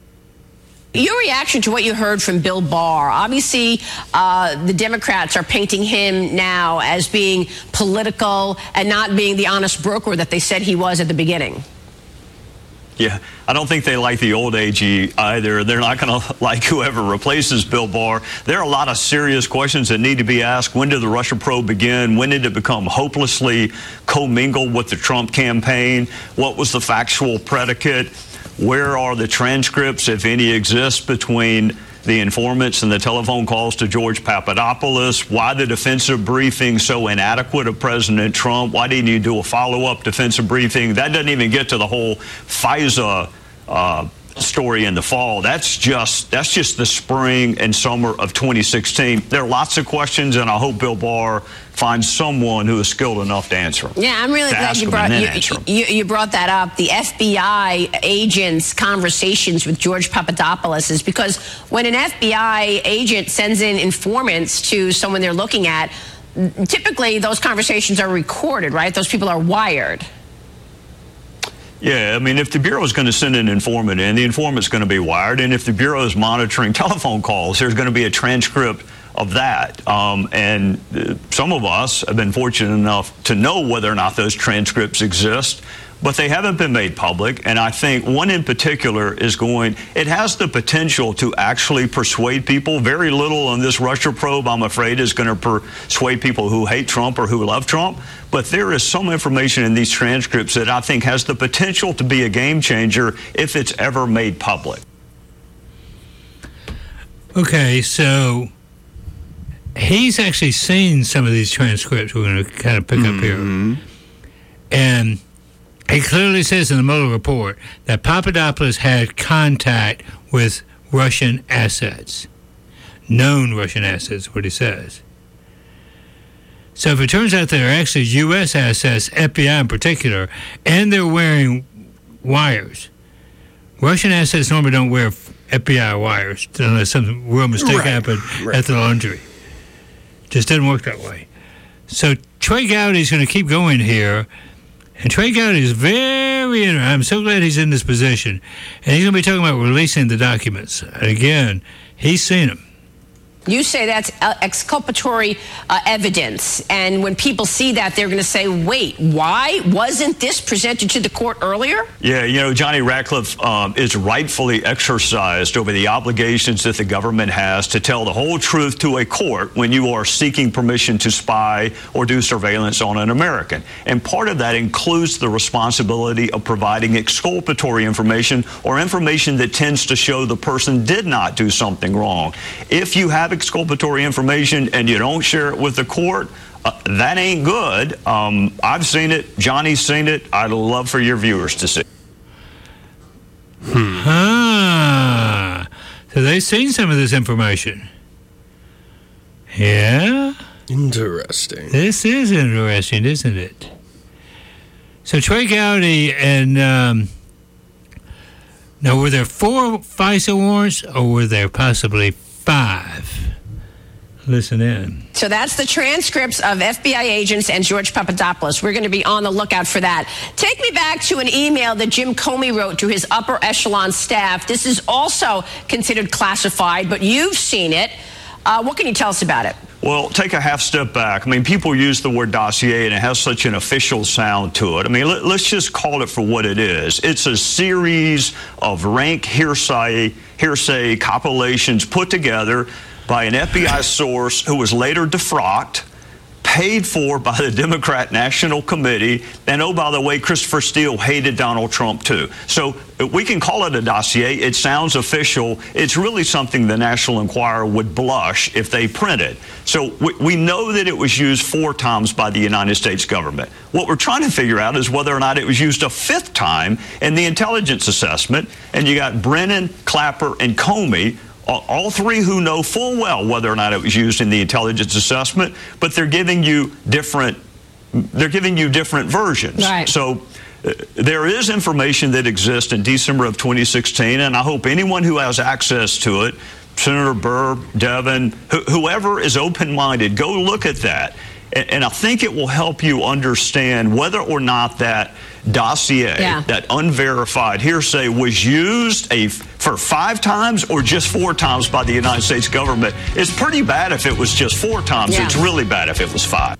Your reaction to what you heard from Bill Barr. Obviously, uh, the Democrats are painting him now as being political and not being the honest broker that they said he was at the beginning. Yeah, I don't think they like the old A G either. They're not going to like whoever replaces Bill Barr. There are a lot of serious questions that need to be asked. When did the Russia probe begin? When did it become hopelessly commingled with the Trump campaign? What was the factual predicate? Where are the transcripts, if any, exist between the informants and the telephone calls to George Papadopoulos? Why the defensive briefing so inadequate of President Trump? Why didn't you do a follow-up defensive briefing? That doesn't even get to the whole FISA uh, story in the fall. That's just that's just the spring and summer of twenty sixteen. There are lots of questions, and I hope Bill Barr finds someone who is skilled enough to answer them. Yeah, I'm really glad you brought you, you, you brought that up. The F B I agents' conversations with George Papadopoulos is because when an F B I agent sends in informants to someone they're looking at, typically those conversations are recorded, right? Those people are wired. Yeah, I mean, if the Bureau is going to send an informant in, the informant's going to be wired. And if the Bureau is monitoring telephone calls, there's going to be a transcript of that. Um, and uh, some of us have been fortunate enough to know whether or not those transcripts exist, but they haven't been made public. And I think one in particular is going, it has the potential to actually persuade people. Very little on this Russia probe, I'm afraid, is going to persuade people who hate Trump or who love Trump. But there is some information in these transcripts that I think has the potential to be a game changer if it's ever made public. Okay, so he's actually seen some of these transcripts we're going to kind of pick mm-hmm. up here. And he clearly says in the Mueller report that Papadopoulos had contact with Russian assets, known Russian assets, what he says. So if it turns out they're actually U S assets, F B I in particular, and they're wearing wires, Russian assets normally don't wear F B I wires unless some real mistake right. happened right. at the laundry. Just didn't work that way. So Trey Gowdy's going to keep going here. And Trey Gowdy is very interesting. I'm so glad he's in this position. And he's going to be talking about releasing the documents. And again, he's seen them. You say that's exculpatory uh, evidence. And when people see that, they're going to say, wait, why wasn't this presented to the court earlier? Yeah, you know, Johnny Ratcliffe um, is rightfully exercised over the obligations that the government has to tell the whole truth to a court when you are seeking permission to spy or do surveillance on an American. And part of that includes the responsibility of providing exculpatory information or information that tends to show the person did not do something wrong. If you have exculpatory information and you don't share it with the court, uh, that ain't good. Um, I've seen it. Johnny's seen it. I'd love for your viewers to see. Hmm. Ah, so they've seen some of this information. Yeah? Interesting. This is interesting, isn't it? So Trey Gowdy and... Um, now, were there four FISA warrants or were there possibly five? Listen in. So that's the transcripts of F B I agents and George Papadopoulos. We're going to be on the lookout for that. Take me back to an email that Jim Comey wrote to his upper echelon staff. This is also considered classified, but you've seen it. Uh, what can you tell us about it? Well, take a half step back. I mean, people use the word dossier and it has such an official sound to it. I mean, let, let's just call it for what it is. It's a series of rank hearsay, hearsay compilations put together by an F B I source who was later defrocked, paid for by the Democrat National Committee, and oh, by the way, Christopher Steele hated Donald Trump too. So we can call it a dossier. It sounds official. It's really something the National Enquirer would blush if they printed. So we, we know that it was used four times by the United States government. What we're trying to figure out is whether or not it was used a fifth time in the intelligence assessment. And you got Brennan, Clapper, and Comey, all three who know full well whether or not it was used in the intelligence assessment, but they're giving you different, they're giving you different versions. Right. So uh, there is information that exists in December of twenty sixteen, and I hope anyone who has access to it, Senator Burr, Devin, wh- whoever is open-minded, go look at that. And, and I think it will help you understand whether or not that dossier, yeah. that unverified hearsay, was used a, for five times or just four times by the United States government. It's pretty bad if it was just four times. Yeah. It's really bad if it was five.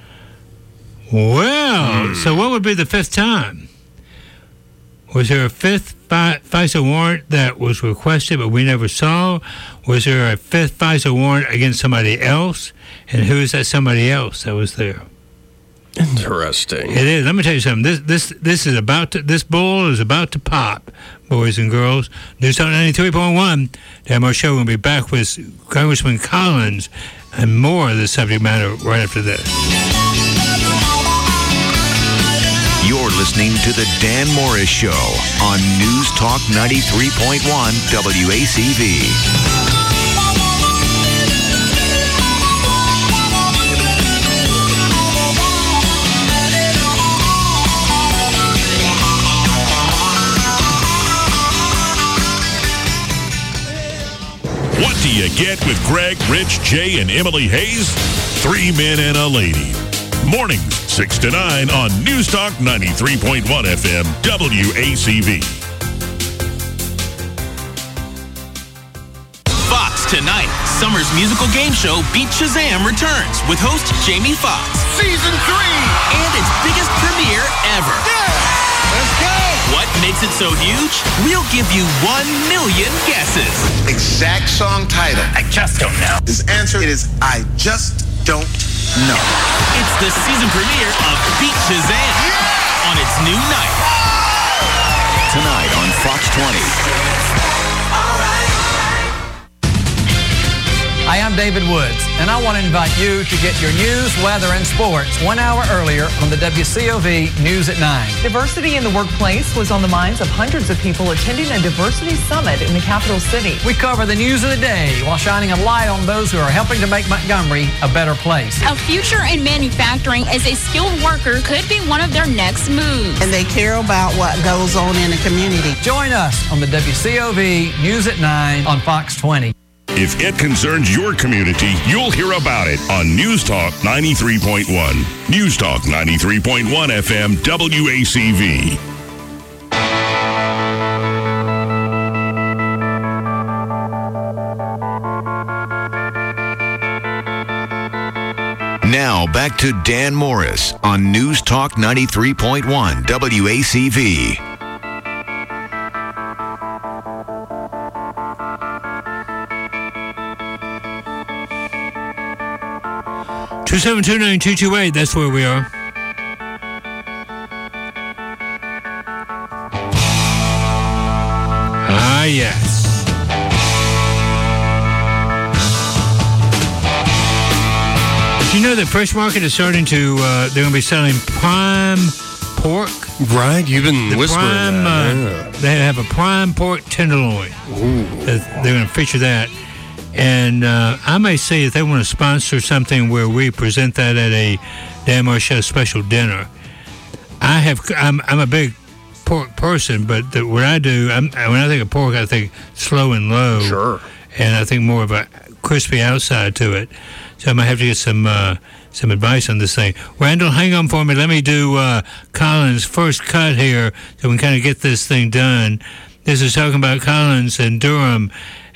Well, so what would be the fifth time? Was there a fifth fi- FISA warrant that was requested but we never saw? Was there a fifth FISA warrant against somebody else? And who is that somebody else that was there? Interesting. It is. Let me tell you something. This this this is about to, this bull is about to pop, boys and girls. News Talk ninety-three point one. Dan Moore Show will be back with Congressman Collins and more of the subject matter right after this. You're listening to the Dan Morris Show on News Talk ninety-three point one W A C V. What do you get with Greg, Rich, Jay, and Emily Hayes? Three men and a lady. Mornings, six to nine on News Talk ninety-three point one F M, W A C V. Fox tonight. Summer's musical game show Beat Shazam returns with host Jamie Foxx. Season three! And its biggest premiere ever. Yeah! Let's go! What makes it so huge? We'll give you one million guesses. Exact song title. I just don't know. His answer is I just don't know. It's the season premiere of Beat Shazam yeah! on its new night. Tonight on Fox twenty. Hi, I'm David Woods, and I want to invite you to get your news, weather, and sports one hour earlier on the W C O V News at nine. Diversity in the workplace was on the minds of hundreds of people attending a diversity summit in the capital city. We cover the news of the day while shining a light on those who are helping to make Montgomery a better place. A future in manufacturing as a skilled worker could be one of their next moves. And they care about what goes on in the community. Join us on the W C O V News at nine on Fox twenty. If it concerns your community, you'll hear about it on News Talk ninety-three point one. News Talk ninety-three point one F M, W A C V. Now back to Dan Morris on News Talk ninety-three point one W A C V. two seven two nine two two eight, that's where we are. Ah, yes. Did you know that Fresh Market is starting to, uh, they're going to be selling prime pork? Right, you've been the whispering prime, that. Uh, yeah. They have a prime pork tenderloin. Ooh. They're going to feature that. And uh, I may say if they want to sponsor something where we present that at a Dan Morris Show special dinner, I have I'm I'm a big pork person, but the, what I do I'm, when I think of pork, I think slow and low, sure, and I think more of a crispy outside to it. So I might have to get some uh, some advice on this thing. Randall, hang on for me. Let me do uh, Collins' first cut here, so we can kind of get this thing done. This is talking about Collins and Durham.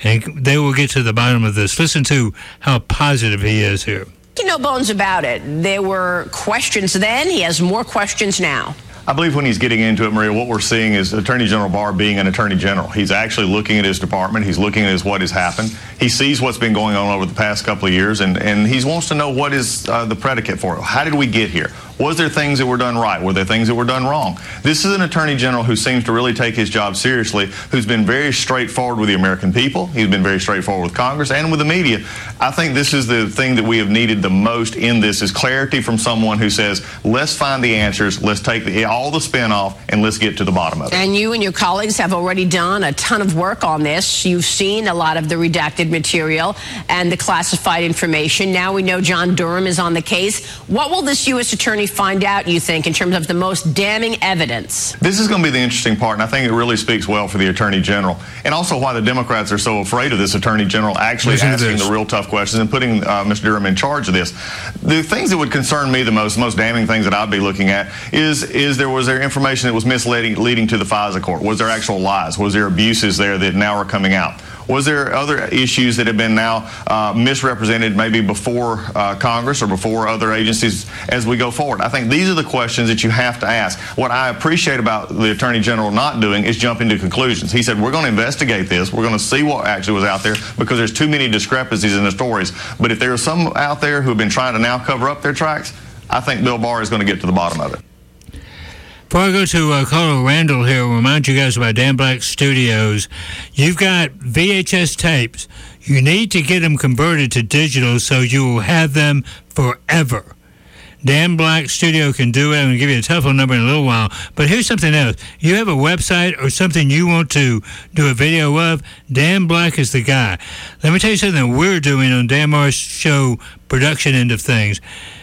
and they will get to the bottom of this. Listen to how positive he is here. No bones about it. There were questions then. He has more questions now. I believe when he's getting into it, Maria, what we're seeing is Attorney General Barr being an Attorney General. He's actually looking at his department. He's looking at his, what has happened. He sees what's been going on over the past couple of years, and, and he wants to know what is uh, the predicate for it. How did we get here? Was there things that were done right? Were there things that were done wrong? This is an Attorney General who seems to really take his job seriously, who's been very straightforward with the American people. He's been very straightforward with Congress and with the media. I think this is the thing that we have needed the most in this, is clarity from someone who says, let's find the answers, let's take the, all the spin off, and let's get to the bottom of it. And you and your colleagues have already done a ton of work on this. You've seen a lot of the redacted material and the classified information. Now we know John Durham is on the case. What will this U S attorney find out, you think, in terms of the most damning evidence? This is going to be the interesting part, and I think it really speaks well for the Attorney General, and also why the Democrats are so afraid of this Attorney General actually Listen asking the real tough questions and putting uh, Mister Durham in charge of this. The things that would concern me the most, the most damning things that I'd be looking at, is is there was there information that was misleading leading to the FISA court? Was there actual lies? Was there abuses there that now are coming out? Was there other issues that have been now uh, misrepresented maybe before uh, Congress or before other agencies as we go forward? I think these are the questions that you have to ask. What I appreciate about the Attorney General not doing is jumping to conclusions. He said, we're going to investigate this. We're going to see what actually was out there because there's too many discrepancies in the stories. But if there are some out there who have been trying to now cover up their tracks, I think Bill Barr is going to get to the bottom of it. Before I go to uh, caller Randall here, I'll remind you guys about Dan Black Studios. You've got V H S tapes. You need to get them converted to digital so you will have them forever. Dan Black Studio can do it. I'm going to give you a telephone number in a little while. But here's something else. You have a website or something you want to do a video of, Dan Black is the guy. Let me tell you something we're doing on Dan Morris Show production end of things.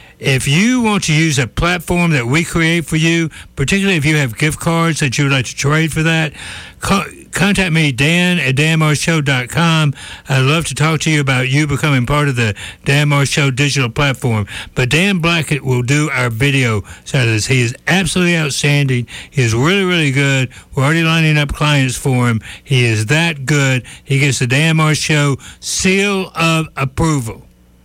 If you want to use a platform that we create for you, particularly if you have gift cards that you would like to trade for that, co- contact me, Dan at dan morris show dot com. I'd love to talk to you about you becoming part of the Dan Morris Show digital platform. But Dan Black will do our video side of this. He is absolutely outstanding. He is really, really good. We're already lining up clients for him. He is that good. He gets the Dan Morris Show seal of approval.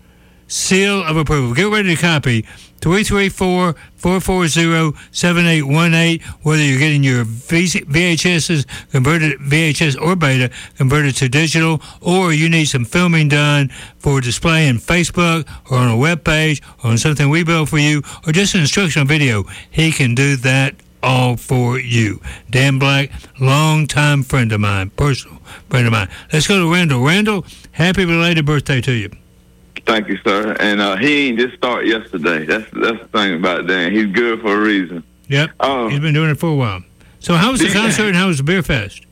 Seal of approval. Get ready to copy. three three four, four four zero, seven eight one eight. Whether you're getting your V H S's converted, V H S or beta converted to digital, or you need some filming done for display in Facebook or on a web page or on something we built for you, or just an instructional video, he can do that all for you. Dan Black, longtime friend of mine, personal friend of mine. Let's go to Randall. Randall, happy belated birthday to you. Thank you, sir. And uh, he ain't just start yesterday. That's that's the thing about Dan. He's good for a reason. Yep. Um, He's been doing it for a while. So how was the concert and how was the beer fest?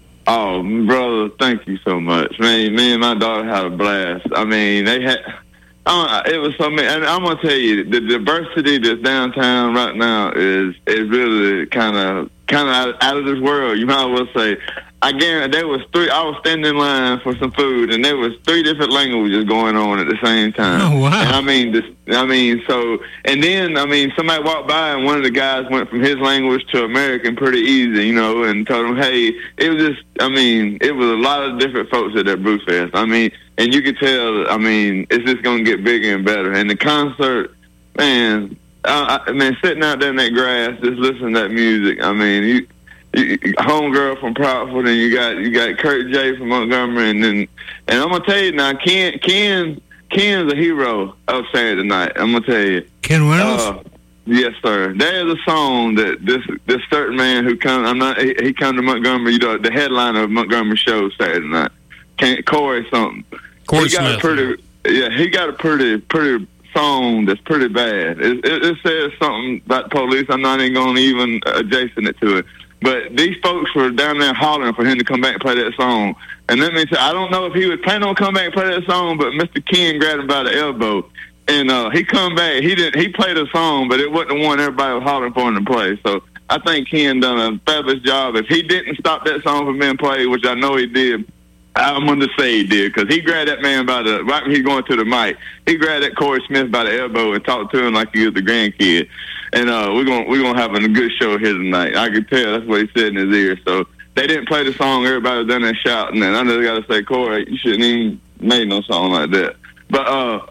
Oh, brother, thank you so much. Man, me and my daughter had a blast. I mean, they had, uh, it was so many, and I'm going to tell you, the diversity that's downtown right now is, is really kind of kind of out, out of this world. You might as well say, I guarantee there was three, I was standing in line for some food, and there was three different languages going on at the same time. Oh, wow. And I mean, this, I mean, so, and then, I mean, somebody walked by, and one of the guys went from his language to American pretty easy, you know, and told him, hey, it was just, I mean, it was a lot of different folks at that Brew Fest. I mean, and you could tell, I mean, it's just going to get bigger and better. And the concert, man, I, I man, sitting out there in that grass, just listening to that music, I mean, you, You, homegirl from Proudfoot, and you got you got Kurt J from Montgomery, and then and I'm gonna tell you now, Ken Ken Ken's a hero of Saturday night. I'm gonna tell you, Ken Reynolds. Uh, yes, sir. There's a song that this this certain man who come, I'm not he, he come to Montgomery. You know, the headliner of Montgomery show Saturday night. Ken, Corey something. Corey he got Smith. a pretty yeah. He got a pretty pretty song that's pretty bad. It, it, it says something about the police. I'm not even gonna even adjacent it to it. But these folks were down there hollering for him to come back and play that song. And let me tell you, I don't know if he was planning on coming back and play that song, but Mister Ken grabbed him by the elbow. And uh, he come back. He didn't. He played a song, but it wasn't the one everybody was hollering for him to play. So I think Ken done a fabulous job. If he didn't stop that song from being played, which I know he did, I'm going to say he did, because he grabbed that man by the, right when he going to the mic, he grabbed that Corey Smith by the elbow and talked to him like he was the grandkid. And uh, we're going we're gonna have a good show here tonight. I can tell that's what he said in his ear. So they didn't play the song. Everybody was down there shouting, and I just got to say, Corey, you shouldn't even made no song like that. But uh,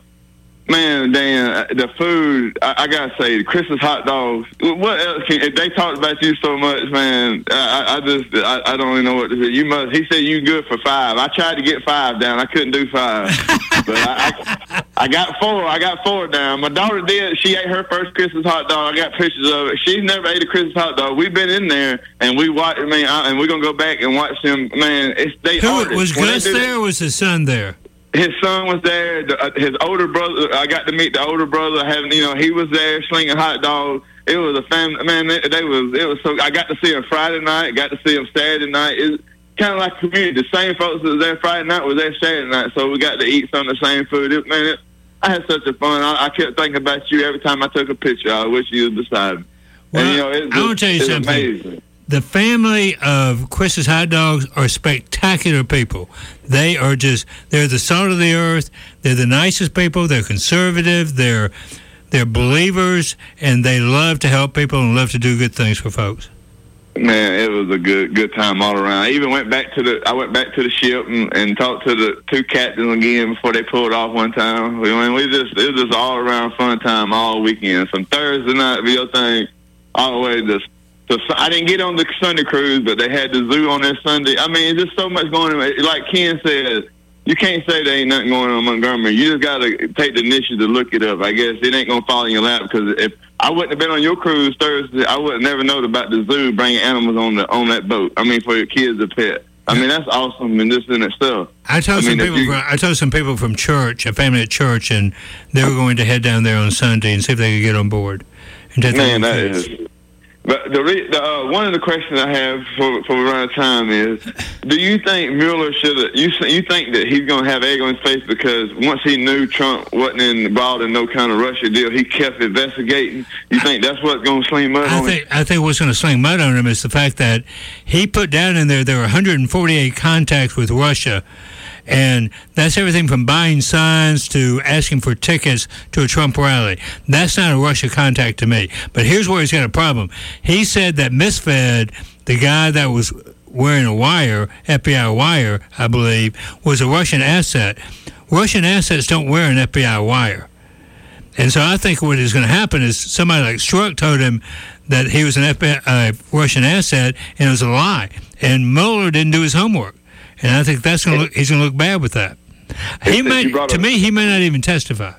man, Dan, the food, I, I gotta say, Chris's hot dogs. What else? Can, if they talked about you so much, man, I, I just, I, I don't even know what to say. You must. He said you good for five. I tried to get five down. I couldn't do five, but I, I, I got four. I got four down. My daughter did. She ate her first Chris's hot dog. I got pictures of it. She's never ate a Chris's hot dog. We've been in there and we watched. I mean, I, and we're gonna go back and watch them. Man, it's they. Who artists. was Gus there? Or was his son there? His son was there. The, uh, his older brother, I got to meet the older brother. Having, you know, he was there slinging hot dogs. It was a family. Man, they, they was. It was so. I got to see him Friday night. Got to see him Saturday night. It's kind of like a community. The same folks that was there Friday night was there Saturday night. So we got to eat some of the same food. It, man, it, I had such a fun. I, I kept thinking about you every time I took a picture. I wish you was beside me. Well, and, you know, it's I want to tell you something. Amazing. The family of Chris's Hot Dogs are spectacular people. They are just, they're the salt of the earth. They're the nicest people. They're conservative. They're they're believers, and they love to help people and love to do good things for folks. Man, it was a good good time all around. I even went back to the I went back to the ship and, and talked to the two captains again before they pulled off one time. We I mean, we just it was just all around fun time all weekend. From Thursday night, real thing, all the way to. So I didn't get on the Sunday cruise, but they had the zoo on there Sunday. I mean, there's just so much going on. Like Ken said, you can't say there ain't nothing going on in Montgomery. You just got to take the initiative to look it up. I guess it ain't going to fall in your lap, because if I wouldn't have been on your cruise Thursday, I would have never known about the zoo bringing animals on the on that boat. I mean, for your kids to pet. I mean, that's awesome and this in itself. I told I some mean, people. you, from, I told some people from church, a family at church, and they were going to head down there on Sunday and see if they could get on board. And take man, that is. But the, the uh, one of the questions I have for for around time is, do you think Mueller should have? You you think that he's going to have egg on his face because once he knew Trump wasn't involved in no kind of Russia deal, he kept investigating? You think that's what's going to sling mud I on think, him? I think what's going to sling mud on him is the fact that he put down in there there were one hundred forty-eight contacts with Russia. And that's everything from buying signs to asking for tickets to a Trump rally. That's not a Russia contact to me. But here's where he's got a problem. He said that Misfed, the guy that was wearing a wire, F B I wire, I believe, was a Russian asset. Russian assets don't wear an F B I wire. And so I think what is going to happen is somebody like Strzok told him that he was an F B I uh, Russian asset, and it was a lie. And Mueller didn't do his homework. And I think that's going to look, he's going to look bad with that. He may, to me, he may not even testify.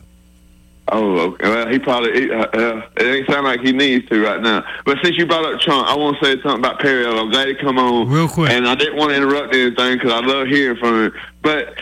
Oh, okay. Well, he probably, he, uh, uh, it ain't sound like he needs to right now. But since you brought up Trump, I want to say something about Perry. I'm glad he come on. Real quick. And I didn't want to interrupt anything because I love hearing from him. But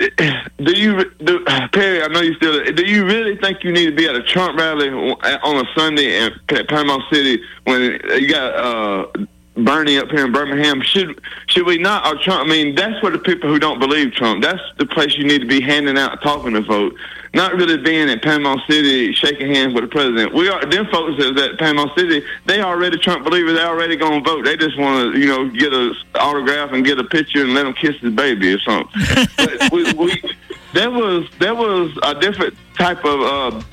do you, do, Perry, I know you still, do you really think you need to be at a Trump rally on a Sunday in Panama City when you got, uh, Bernie up here in Birmingham? Should should we not? Or Trump? I mean, that's for the people who don't believe Trump. That's the place you need to be handing out, talking to folks, not really being in Panama City shaking hands with the president. We are them folks that's at Panama City. They already Trump believers. They already gonna vote. They just want to, you know, get a autograph and get a picture and let him kiss his baby or something. But we, we, there was there was a different type of uh,